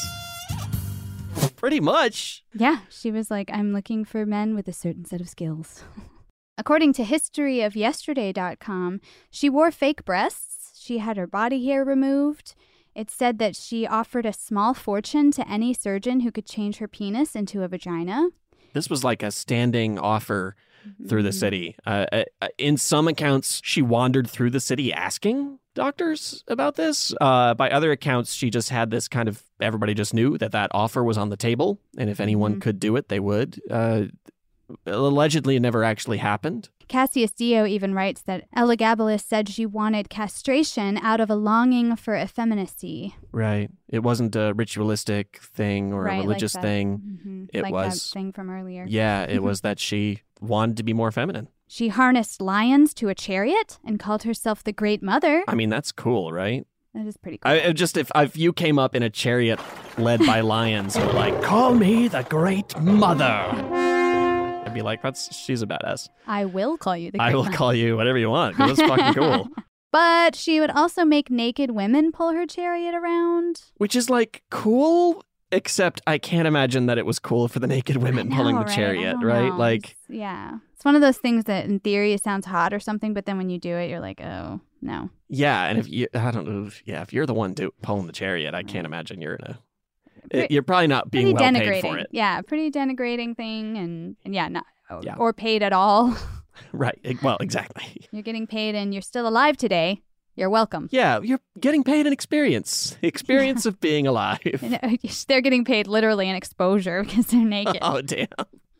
Pretty much. Yeah, she was like, I'm looking for men with a certain set of skills. According to history of yesterday dot com, she wore fake breasts. She had her body hair removed. It said that she offered a small fortune to any surgeon who could change her penis into a vagina. This was like a standing offer through the city. Uh, uh, in some accounts, she wandered through the city asking doctors about this. Uh, by other accounts, she just had this kind of, everybody just knew that that offer was on the table. And if anyone mm-hmm. could do it, they would. Uh, allegedly, it never actually happened. Cassius Dio even writes that Elagabalus said she wanted castration out of a longing for effeminacy. Right. It wasn't a ritualistic thing or right, a religious like thing. Mm-hmm. It like was that thing from earlier. Yeah, it was that she wanted to be more feminine. She harnessed lions to a chariot and called herself the Great Mother. I mean, that's cool, right? That is pretty cool. I, just if, if you came up in a chariot led by lions and were like, "Call me the Great Mother," I'd be like, "That's she's a badass." I will call you the Great I will Mother. call you whatever you want, because it's fucking cool. But she would also make naked women pull her chariot around. Which is like cool, except I can't imagine that it was cool for the naked women know, pulling the right? chariot, right? Know. Like, it's, yeah. It's one of those things that in theory it sounds hot or something, but then when you do it, you're like, oh, no. Yeah, and if you, I don't know, if, yeah, if you're the one do, pulling the chariot, I can't imagine you're in a, Pretty, you're probably not being well paid for it. Yeah, pretty denigrating thing, and, and yeah, not yeah. or paid at all. Right. Well, exactly. You're getting paid and you're still alive today. You're welcome. Yeah, you're getting paid an experience. The experience of being alive. They're getting paid literally an exposure because they're naked. Oh, damn.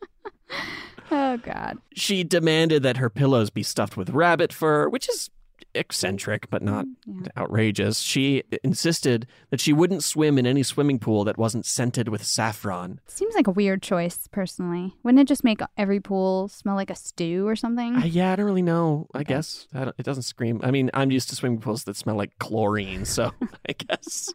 Oh, God. She demanded that her pillows be stuffed with rabbit fur, which is eccentric, but not Yeah. outrageous. She insisted that she wouldn't swim in any swimming pool that wasn't scented with saffron. Seems like a weird choice, personally. Wouldn't it just make every pool smell like a stew or something? Uh, yeah, I don't really know. I guess I don't, it doesn't scream. I mean, I'm used to swimming pools that smell like chlorine, so I guess.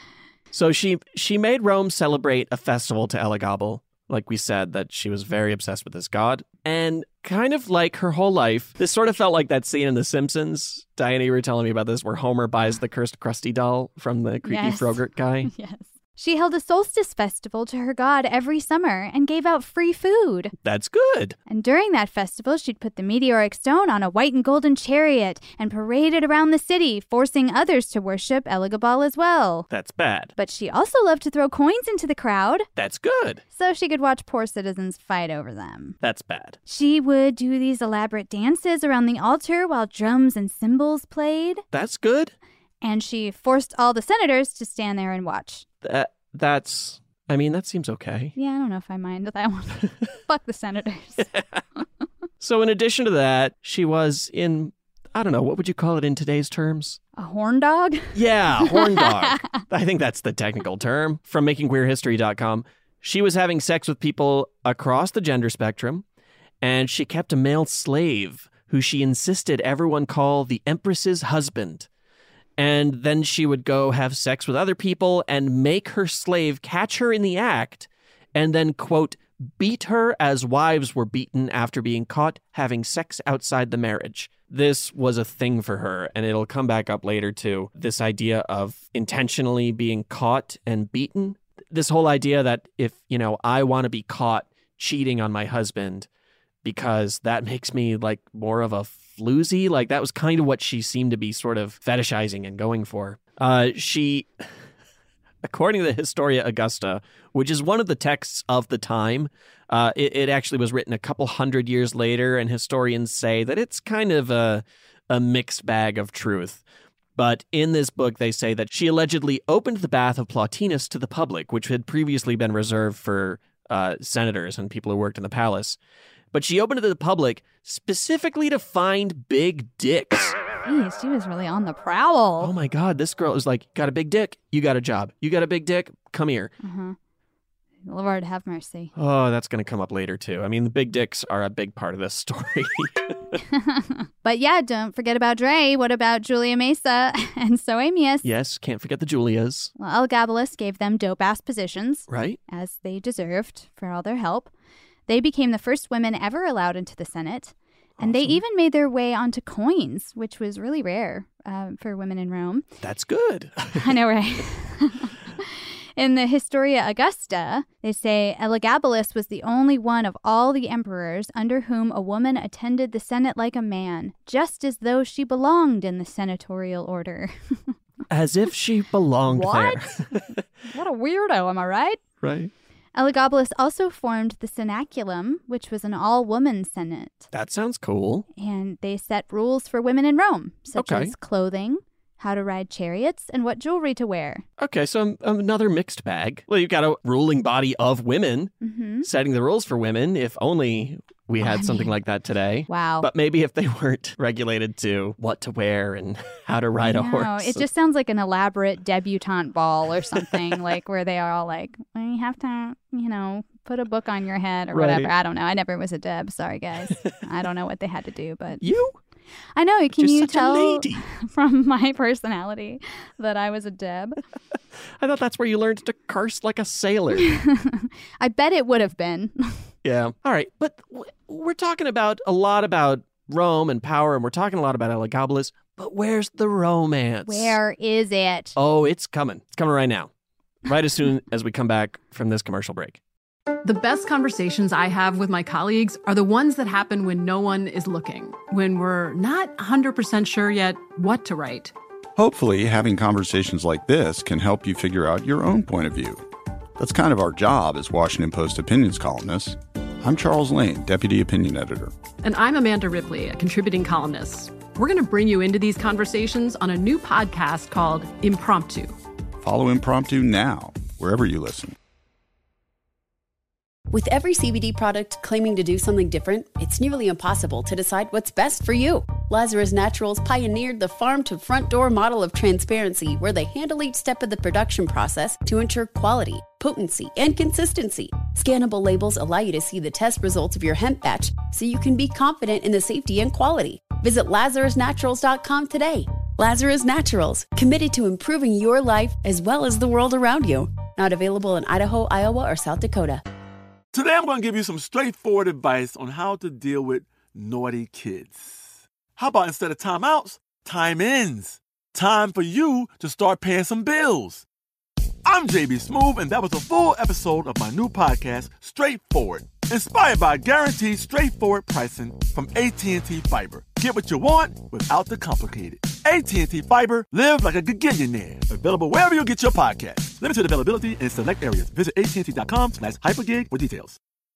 So she she made Rome celebrate a festival to Elagabal. Like we said, that she was very obsessed with this god. And kind of like her whole life, this sort of felt like that scene in The Simpsons. Diana, you were telling me about this, where Homer buys the cursed Krusty doll from the creepy Yes. Frogurt guy. Yes. She held a solstice festival to her god every summer and gave out free food. That's good. And during that festival, she'd put the meteoric stone on a white and golden chariot and parade it around the city, forcing others to worship Elagabal as well. That's bad. But she also loved to throw coins into the crowd, That's good. so she could watch poor citizens fight over them. That's bad. She would do these elaborate dances around the altar while drums and cymbals played, That's good. and she forced all the senators to stand there and watch. That that's. I mean, that seems okay. Yeah, I don't know if I mind that one. Fuck the senators. So in addition to that, she was in, I don't know, what would you call it in today's terms? A horn dog? Yeah, horn dog. I think that's the technical term. From making queer history dot com. She was having sex with people across the gender spectrum, and she kept a male slave who she insisted everyone call the Empress's husband. And then she would go have sex with other people and make her slave catch her in the act and then, quote, beat her as wives were beaten after being caught having sex outside the marriage. This was a thing for her, and it'll come back up later too. This idea of intentionally being caught and beaten. This whole idea that if, you know, I want to be caught cheating on my husband because that makes me like more of a floozy, like that was kind of what she seemed to be sort of fetishizing and going for. Uh, she, according to the Historia Augusta, which is one of the texts of the time, uh, it, it actually was written a couple hundred years later, and historians say that it's kind of a, a mixed bag of truth. But in this book, they say that she allegedly opened the bath of Plotinus to the public, which had previously been reserved for uh, senators and people who worked in the palace. But she opened it to the public specifically to find big dicks. Jeez, she was really on the prowl. Oh my God, this girl is like, got a big dick? You got a job. You got a big dick? Come here. Uh-huh. Lord have mercy. Oh, that's going to come up later too. I mean, the big dicks are a big part of this story. But yeah, don't forget about Dre. What about Julia Mesa and Soamius? Yes, can't forget the Julias. Well, Elagabalus gave them dope-ass positions. Right. As they deserved for all their help. They became the first women ever allowed into the Senate. And they even made their way onto coins, which was really rare uh, for women in Rome. That's good. I know, right? In the Historia Augusta, they say Elagabalus was the only one of all the emperors under whom a woman attended the Senate like a man, just as though she belonged in the senatorial order. As if she belonged What? there. What a weirdo, am I right? Right. Elagabalus also formed the Cenaculum, which was an all-woman senate. That sounds cool. And they set rules for women in Rome, such Okay. as clothing, how to ride chariots, and what jewelry to wear. Okay, so um, another mixed bag. Well, you've got a ruling body of women Mm-hmm. setting the rules for women. If only we had I something mean, like that today. Wow. But maybe if they weren't regulated to what to wear and how to ride a No, horse. it just sounds like an elaborate debutante ball or something, like where they are all like, well, you have to, you know, put a book on your head or Right. whatever. I don't know. I never was a deb. Sorry, guys. I don't know what they had to do, but You? I know. Can You're you such a tell lady. from my personality that I was a deb? I thought that's where you learned to curse like a sailor. I bet it would have been. Yeah. All right. But w- we're talking about a lot about Rome and power, and we're talking a lot about Elagabalus. But where's the romance? Where is it? Oh, it's coming. It's coming right now. Right as soon as we come back from this commercial break. The best conversations I have with my colleagues are the ones that happen when no one is looking, when we're not one hundred percent sure yet what to write. Hopefully, having conversations like this can help you figure out your own point of view. That's kind of our job as Washington Post opinions columnists. I'm Charles Lane, Deputy Opinion Editor. And I'm Amanda Ripley, a contributing columnist. We're going to bring you into these conversations on a new podcast called Impromptu. Follow Impromptu now, wherever you listen. With every C B D product claiming to do something different, it's nearly impossible to decide what's best for you. Lazarus Naturals pioneered the farm-to-front-door model of transparency where they handle each step of the production process to ensure quality, potency, and consistency. Scannable labels allow you to see the test results of your hemp batch so you can be confident in the safety and quality. Visit lazarus naturals dot com today. Lazarus Naturals, committed to improving your life as well as the world around you. Not available in Idaho, Iowa, or South Dakota. Today I'm going to give you some straightforward advice on how to deal with naughty kids. How about instead of timeouts, time-ins? Time for you to start paying some bills. I'm J B Smoove, and that was a full episode of my new podcast, Straightforward, inspired by guaranteed straightforward pricing from A T and T Fiber. Get what you want without the complicated. A T and T Fiber, live like a gigillionaire. Available wherever you get your podcasts. Limited availability in select areas. Visit A T and T dot com slash hypergig for details.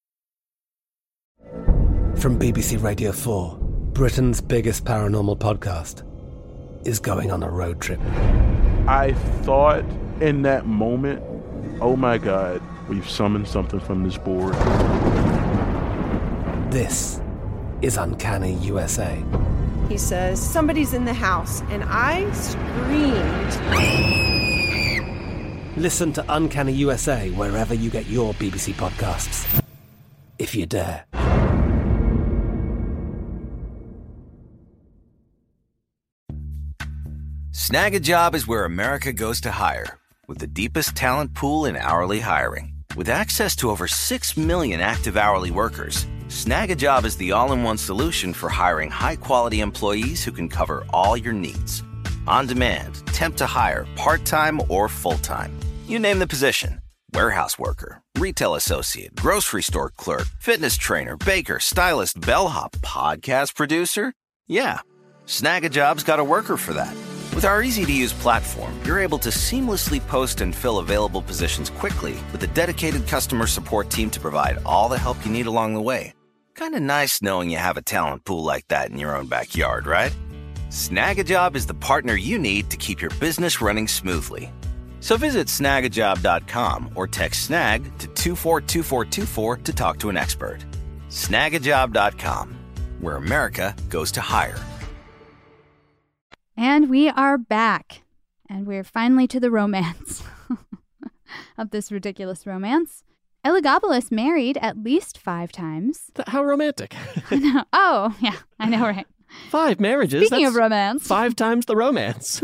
From B B C Radio four, Britain's biggest paranormal podcast is going on a road trip. I thought in that moment, oh my God, we've summoned something from this board. This is Uncanny U S A. He says, somebody's in the house, and I screamed. Listen to Uncanny U S A wherever you get your B B C podcasts, if you dare. Snag a Job is where America goes to hire, with the deepest talent pool in hourly hiring. With access to over six million active hourly workers, Snag a Job is the all-in-one solution for hiring high-quality employees who can cover all your needs. On demand, temp to hire, part-time or full-time. You name the position. Warehouse worker, retail associate, grocery store clerk, fitness trainer, baker, stylist, bellhop, podcast producer. Yeah, Snag a Job's got a worker for that. With our easy-to-use platform, you're able to seamlessly post and fill available positions quickly with a dedicated customer support team to provide all the help you need along the way. Kind of nice knowing you have a talent pool like that in your own backyard, right? Snag a Job is the partner you need to keep your business running smoothly. So visit snag a job dot com or text snag to two four two four two four to talk to an expert. snag a job dot com, where America goes to hire. And we are back. And we're finally to the romance of this ridiculous romance. Elagabalus married at least five times. How romantic. I know. Oh, yeah, I know, right? Five marriages. Speaking That's of romance. Five times the romance.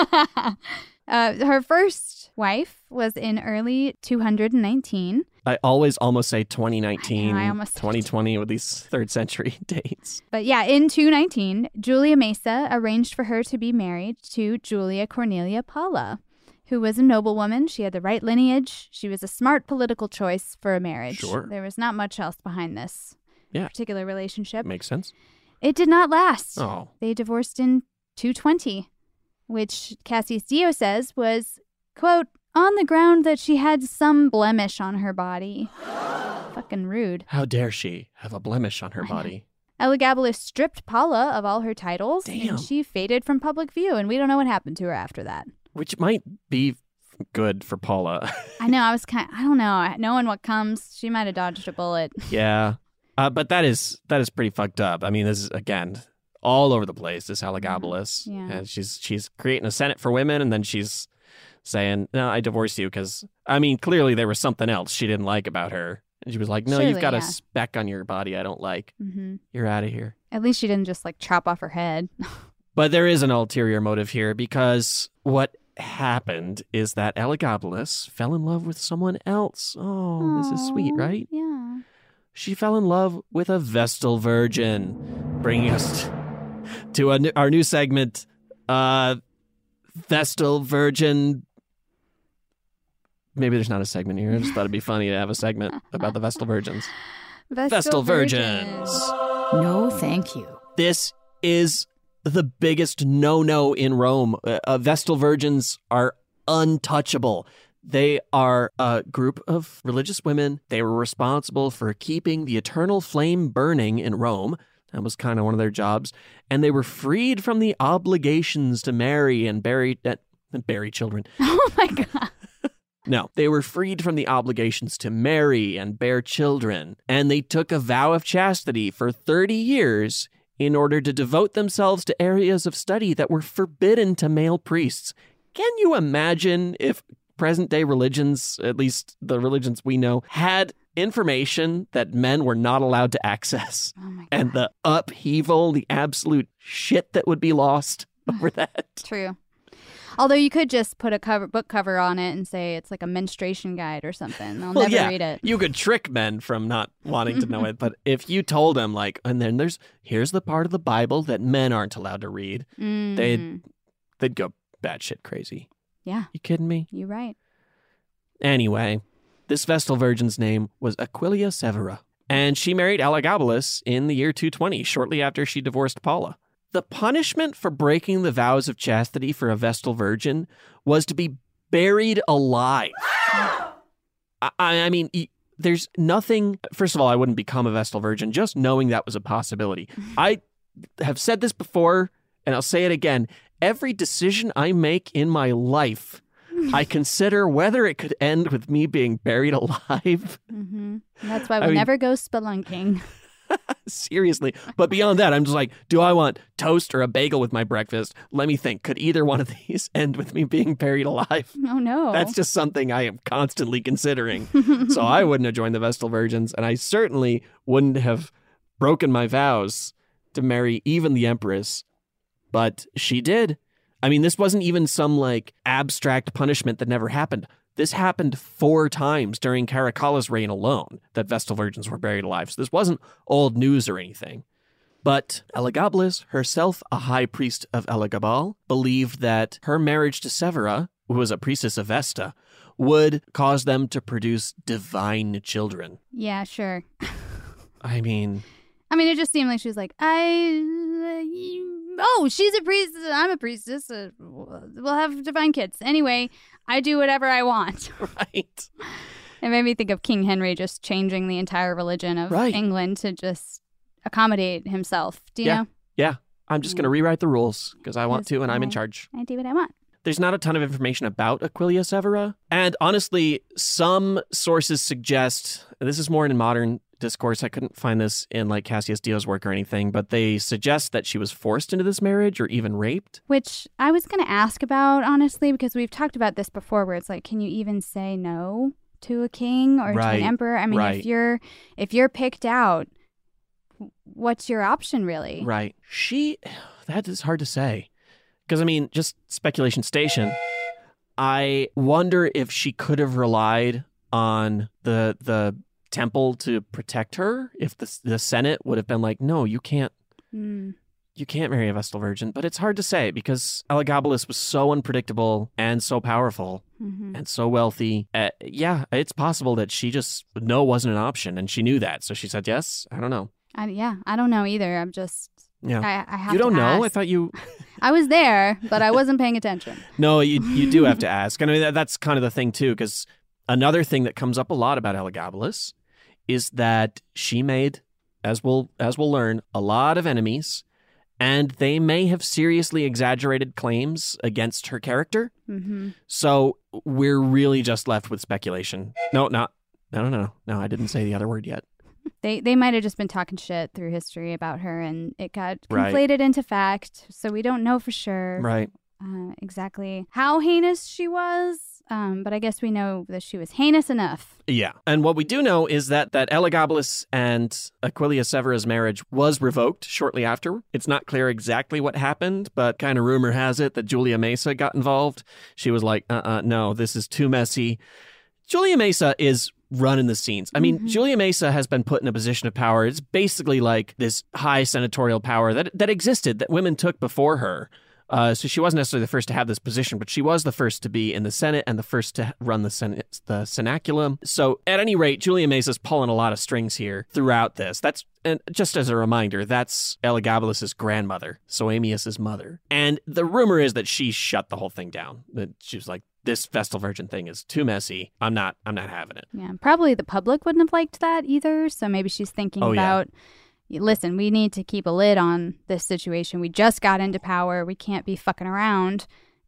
uh, her first wife was in early two hundred nineteen. I always almost say twenty nineteen, I know, I almost twenty twenty with these third century dates. But yeah, in two nineteen, Julia Mesa arranged for her to be married to Julia Cornelia Paula, who was a noblewoman. She had the right lineage. She was a smart political choice for a marriage. Sure. There was not much else behind this yeah. particular relationship. Makes sense. It did not last. Oh. They divorced in two twenty, which Cassius Dio says was, quote, on the ground that she had some blemish on her body. Fucking rude. How dare she have a blemish on her body? Elagabalus stripped Paula of all her titles, Damn. and she faded from public view, and we don't know what happened to her after that. Which might be good for Paula. I know, I was kind of, I don't know, knowing what comes, she might have dodged a bullet. Yeah, uh, but that is that is pretty fucked up. I mean, this is, again, all over the place, this Elagabalus. Yeah. And she's, she's creating a Senate for women, and then she's saying, no, I divorced you because, I mean, clearly there was something else she didn't like about her. And she was like, no, Surely, you've got yeah. a speck on your body I don't like. Mm-hmm. You're out of here. At least she didn't just, like, chop off her head. But there is an ulterior motive here because what happened is that Elagabalus fell in love with someone else. Oh, Aww, this is sweet, right? Yeah. She fell in love with a Vestal Virgin, bringing us to a, our new segment, uh, Vestal Virgin. Maybe there's not a segment here. I just thought it'd be funny to have a segment about the Vestal Virgins. Vestal, Vestal Virgins. Virgins. No, thank you. This is the biggest no-no in Rome. Uh, uh, Vestal Virgins are untouchable. They are a group of religious women. They were responsible for keeping the eternal flame burning in Rome. That was kind of one of their jobs. And they were freed from the obligations to marry and bury, uh, bury children. Oh, my God. No, they were freed from the obligations to marry and bear children. And they took a vow of chastity for thirty years in order to devote themselves to areas of study that were forbidden to male priests. Can you imagine if present-day religions, at least the religions we know, had information that men were not allowed to access? Oh my God. And the upheaval, the absolute shit that would be lost over that. True. Although you could just put a cover book cover on it and say it's like a menstruation guide or something. They'll well, never yeah, read it. You could trick men from not wanting to know it. But if you told them, like, and then there's, here's the part of the Bible that men aren't allowed to read, Mm. they'd, they'd go batshit crazy. Yeah. You kidding me? You're right. Anyway, this Vestal Virgin's name was Aquilia Severa, and she married Elagabalus in the year two twenty, shortly after she divorced Paula. The punishment for breaking the vows of chastity for a Vestal Virgin was to be buried alive. I, I mean, there's nothing... First of all, I wouldn't become a Vestal Virgin just knowing that was a possibility. I have said this before, and I'll say it again. Every decision I make in my life, I consider whether it could end with me being buried alive. Mm-hmm. That's why we I mean, never go spelunking. Seriously. But beyond that, I'm just like, do I want toast or a bagel with my breakfast? Let me think. Could either one of these end with me being buried alive? Oh, no. That's just something I am constantly considering. So I wouldn't have joined the Vestal Virgins, and I certainly wouldn't have broken my vows to marry even the Empress. But she did. I mean, this wasn't even some, like, abstract punishment that never happened. This happened four times during Caracalla's reign alone, that Vestal Virgins were buried alive. So this wasn't old news or anything. But Elagabalus, herself a high priest of Elagabal, believed that her marriage to Severa, who was a priestess of Vesta, would cause them to produce divine children. Yeah, sure. I mean... I mean, it just seemed like she was like, I... Oh, she's a priestess. I'm a priestess. Uh, we'll have divine kids. Anyway, I do whatever I want. Right. It made me think of King Henry just changing the entire religion of right. England to just accommodate himself. Do you yeah. know? Yeah. I'm just going to rewrite the rules because I want to and I'm in charge. I do what I want. There's not a ton of information about Aquilia Severa. And honestly, some sources suggest, this is more in modern discourse, I couldn't find this in like Cassius Dio's work or anything, but they suggest that she was forced into this marriage or even raped. Which I was going to ask about, honestly, because we've talked about this before where it's like, can you even say no to a king or right. to an emperor? I mean, right. if you're if you're picked out, what's your option really? Right. She, that is hard to say. Because, I mean, just speculation station, I wonder if she could have relied on the the temple to protect her, if the the Senate would have been like, no, you can't, mm. you can't marry a Vestal Virgin. But it's hard to say because Elagabalus was so unpredictable and so powerful mm-hmm. and so wealthy. Uh, yeah, it's possible that she just, no wasn't an option, and she knew that. So she said yes. I don't know. I, yeah, I don't know either. I'm just... Yeah. I, I have you don't to know? ask. I thought you... I was there, but I wasn't paying attention. No, you you do have to ask. I mean, that, that's kind of the thing, too, because another thing that comes up a lot about Elagabalus is that she made, as we'll, as we'll learn, a lot of enemies, and they may have seriously exaggerated claims against her character. Mm-hmm. So we're really just left with speculation. No, not, no, no, no, no, I didn't say the other word yet. They they might have just been talking shit through history about her, and it got right. conflated into fact, so we don't know for sure right. uh, exactly how heinous she was, um, but I guess we know that she was heinous enough. Yeah, and what we do know is that, that Elagabalus and Aquilia Severa's marriage was revoked shortly after. It's not clear exactly what happened, but kind of rumor has it that Julia Maesa got involved. She was like, uh-uh, no, this is too messy. Julia Maesa is running the scenes. I mean, mm-hmm. Julia Maesa has been put in a position of power. It's basically like this high senatorial power that that existed, that women took before her. Uh, so she wasn't necessarily the first to have this position, but she was the first to be in the Senate and the first to run the Senate, the Senaculum. So at any rate, Julia Maesa's pulling a lot of strings here throughout this. That's, and just as a reminder, that's Elagabalus's grandmother, Soamius's mother. And the rumor is that she shut the whole thing down. That she was like, this Vestal Virgin thing is too messy. I'm not, I'm not having it. Yeah, probably the public wouldn't have liked that either. So maybe she's thinking oh, about, yeah. listen, we need to keep a lid on this situation. We just got into power. We can't be fucking around.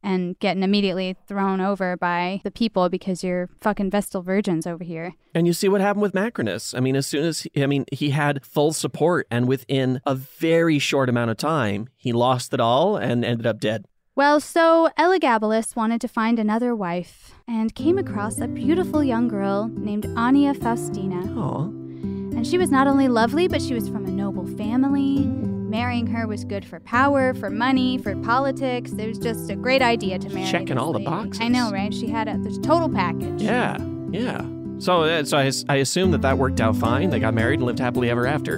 and getting immediately thrown over by the people because you're fucking Vestal virgins over here. And you see what happened with Macrinus. I mean, as soon as, he, I mean, he had full support, and within a very short amount of time, he lost it all and ended up dead. Well, so Elagabalus wanted to find another wife and came across a beautiful young girl named Ania Faustina. Aww. And she was not only lovely, but she was from a noble family. Marrying her was good for power, for money, for politics. It was just a great idea to marry. Checking all lady. the boxes. I know, right? She had a this total package. Yeah, yeah. So, uh, so I, I assume that that worked out fine. They got married and lived happily ever after.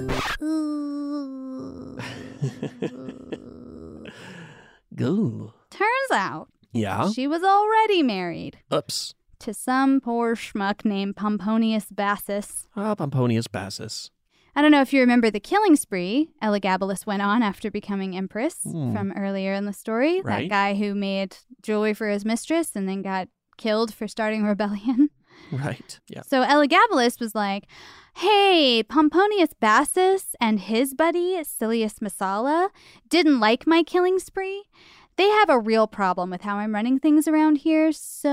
Go. Turns out, yeah, she was already married. Oops. To some poor schmuck named Pomponius Bassus. Ah, Pomponius Bassus. I don't know if you remember the killing spree Elagabalus went on after becoming empress mm. from earlier in the story. Right. That guy who made jewelry for his mistress and then got killed for starting a rebellion. Right, yeah. So Elagabalus was like, hey, Pomponius Bassus and his buddy, Silius Messala, didn't like my killing spree. They have a real problem with how I'm running things around here,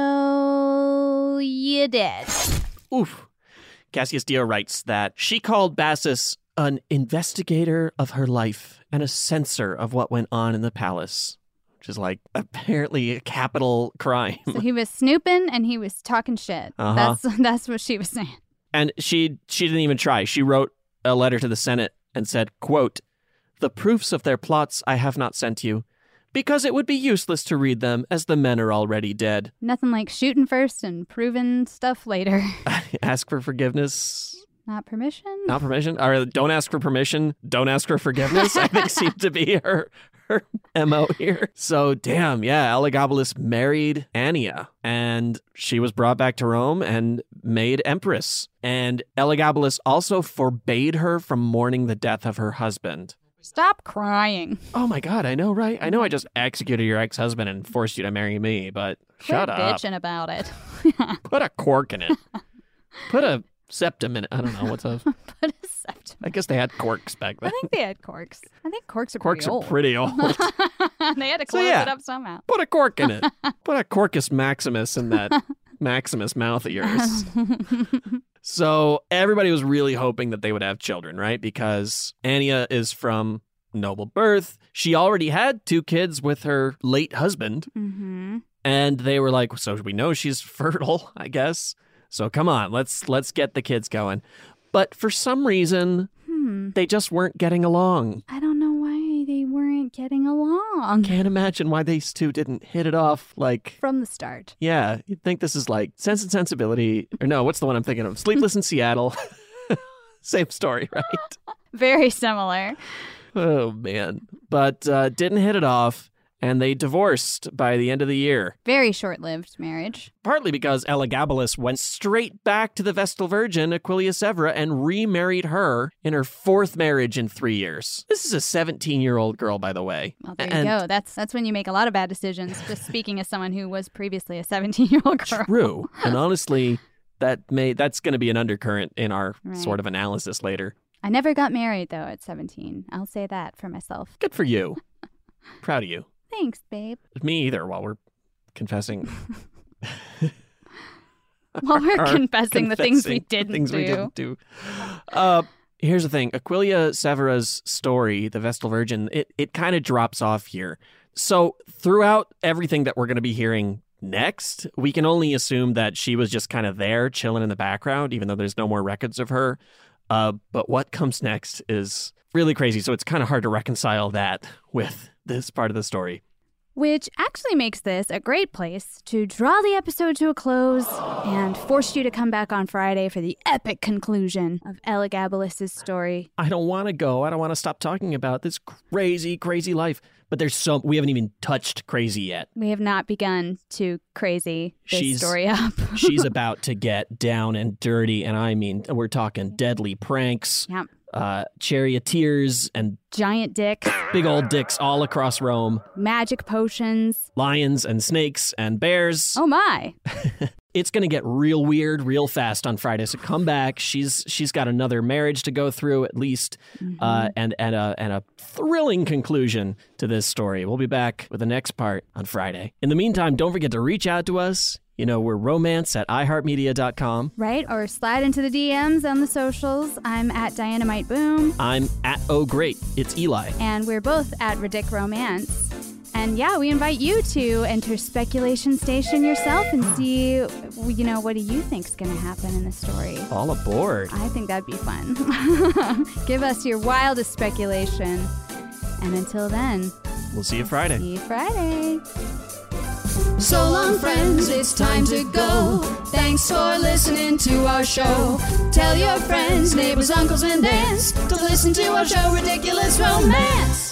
so you did. Oof. Cassius Dio writes that she called Bassus an investigator of her life and a censor of what went on in the palace, which is like apparently a capital crime. So he was snooping and he was talking shit. Uh-huh. That's that's what she was saying. And she she didn't even try. She wrote a letter to the Senate and said, quote, "The proofs of their plots I have not sent you, because it would be useless to read them as the men are already dead." Nothing like shooting first and proving stuff later. Ask for forgiveness. Not permission? Not permission? Or don't ask for permission. Don't ask for forgiveness. I think seemed to be her her M O here. So, damn, yeah, Elagabalus married Ania, and she was brought back to Rome and made empress. And Elagabalus also forbade her from mourning the death of her husband. Stop crying. Oh my God, I know, right? I know I just executed your ex-husband and forced you to marry me, but Quit shut up. bitching about it. Put a cork in it. Put a septum in it. I don't know what's a... Put a septum. I guess they had corks back then. I think they had corks. I think corks are corks pretty old. are pretty old. They had to close so, yeah, it up somehow. Put a cork in it. Put a Corcus Maximus in that Maximus mouth of yours. So everybody was really hoping that they would have children, right? Because Ania is from noble birth. She already had two kids with her late husband. Mm-hmm. And they were like, so we know she's fertile, I guess. So come on, let's let's get the kids going. But for some reason, hmm. they just weren't getting along. I don't know why they weren't getting along. Can't imagine why these two didn't hit it off like... From the start. Yeah, you'd think this is like Sense and Sensibility. Or no, what's the one I'm thinking of? Sleepless in Seattle. Same story, right? Very similar. Oh, man. But uh, didn't hit it off, and they divorced by the end of the year. Very short-lived marriage. Partly because Elagabalus went straight back to the Vestal Virgin, Aquilia Severa, and remarried her in her fourth marriage in three years. This is a seventeen-year-old girl, by the way. Well, there and you go. That's that's when you make a lot of bad decisions, just speaking as someone who was previously a seventeen-year-old girl. True. And honestly, that may that's going to be an undercurrent in our Right. sort of analysis later. I never got married, though, at seventeen. I'll say that for myself. Good for you. Proud of you. Thanks, babe. Me either, while we're confessing. While we're Our confessing the things we confessing didn't the things do. we didn't do. Uh, here's the thing. Aquilia Severa's story, the Vestal Virgin, it, it kind of drops off here. So throughout everything that we're going to be hearing next, we can only assume that she was just kind of there, chilling in the background, even though there's no more records of her. Uh, but what comes next is really crazy. So it's kind of hard to reconcile that with this part of the story. Which actually makes this a great place to draw the episode to a close and force you to come back on Friday for the epic conclusion of Elagabalus' story. I don't want to go. I don't want to stop talking about this crazy, crazy life. But there's so we haven't even touched crazy yet. We have not begun to crazy this she's, story up. She's about to get down and dirty, and I mean, we're talking deadly pranks, Yep. uh, charioteers, and Giant dicks, big old dicks all across Rome, magic potions, lions and snakes and bears. Oh my. it's going to get real weird real fast on Friday. So come back. She's she's got another marriage to go through at least, mm-hmm. uh, and and a and a thrilling conclusion to this story. We'll be back with the next part on Friday. In the meantime, don't forget to reach out to us. You know, we're romance at i heart media dot com. Right, or slide into the D Ms on the socials. I'm at Dynamite Boom. I'm at Oh Great. It's Eli. And we're both at Ridic Romance. And yeah, we invite you to enter Speculation Station yourself and see, you know, what do you think's going to happen in the story? All aboard. I think that'd be fun. Give us your wildest speculation. And until then, we'll see you Friday. See you Friday. So long, friends, it's time to go. Thanks for listening to our show. Tell your friends, neighbors, uncles, and aunts to listen to our show, Ridiculous Romance.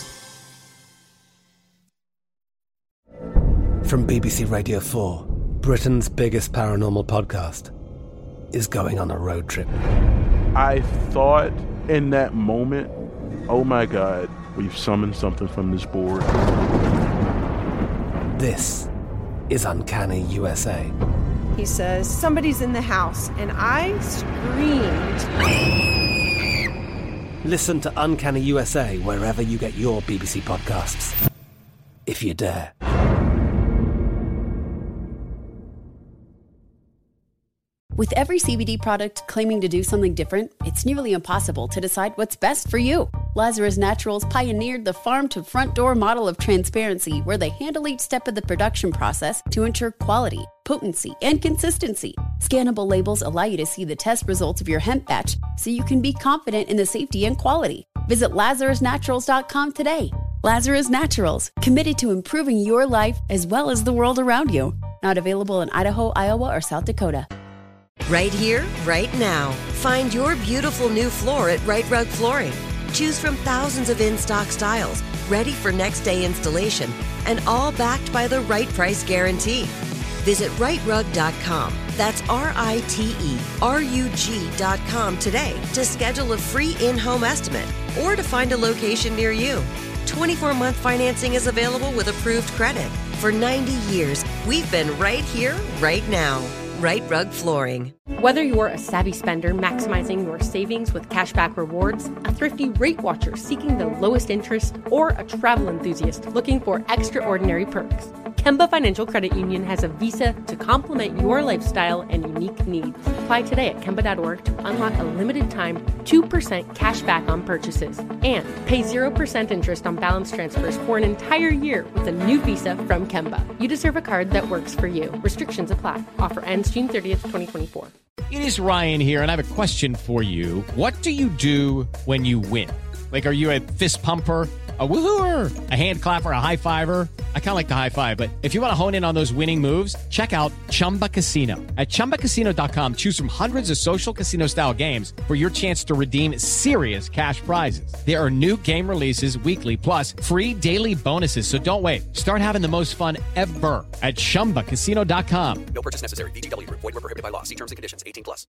From B B C Radio four, Britain's biggest paranormal podcast is going on a road trip. I thought in that moment, oh my God, we've summoned something from this board. This is Uncanny U S A. He says, somebody's in the house, and I screamed. Listen to Uncanny U S A wherever you get your B B C podcasts, if you dare. With every C B D product claiming to do something different, it's nearly impossible to decide what's best for you. Lazarus Naturals pioneered the farm-to-front-door model of transparency, where they handle each step of the production process to ensure quality, potency, and consistency. Scannable labels allow you to see the test results of your hemp batch, so you can be confident in the safety and quality. Visit lazarus naturals dot com today. Lazarus Naturals, committed to improving your life as well as the world around you. Not available in Idaho, Iowa, or South Dakota. Right here, right now. Find your beautiful new floor at Right Rug Flooring. Choose from thousands of in-stock styles, ready for next day installation, and all backed by the right price guarantee. Visit right rug dot com. That's R I T E R U G dot com today to schedule a free in-home estimate or to find a location near you. twenty-four month financing is available with approved credit. For ninety years, we've been right here, right now. Right Rug Flooring. Whether you're a savvy spender maximizing your savings with cashback rewards, a thrifty rate watcher seeking the lowest interest, or a travel enthusiast looking for extraordinary perks, Kemba Financial Credit Union has a visa to complement your lifestyle and unique needs. Apply today at kemba dot org to unlock a limited time two percent cash back on purchases and pay zero percent interest on balance transfers for an entire year with a new visa from Kemba. You deserve a card that works for you. Restrictions apply. Offer ends June thirtieth, twenty twenty-four. It is Ryan here, and I have a question for you. What do you do when you win? Like, are you a fist pumper, a woo-hooer, a hand clapper, a high-fiver? I kind of like the high-five, but if you want to hone in on those winning moves, check out Chumba Casino. At chumba casino dot com, choose from hundreds of social casino-style games for your chance to redeem serious cash prizes. There are new game releases weekly, plus free daily bonuses, so don't wait. Start having the most fun ever at chumba casino dot com. No purchase necessary. V G W. Void where prohibited by law. See terms and conditions. eighteen plus.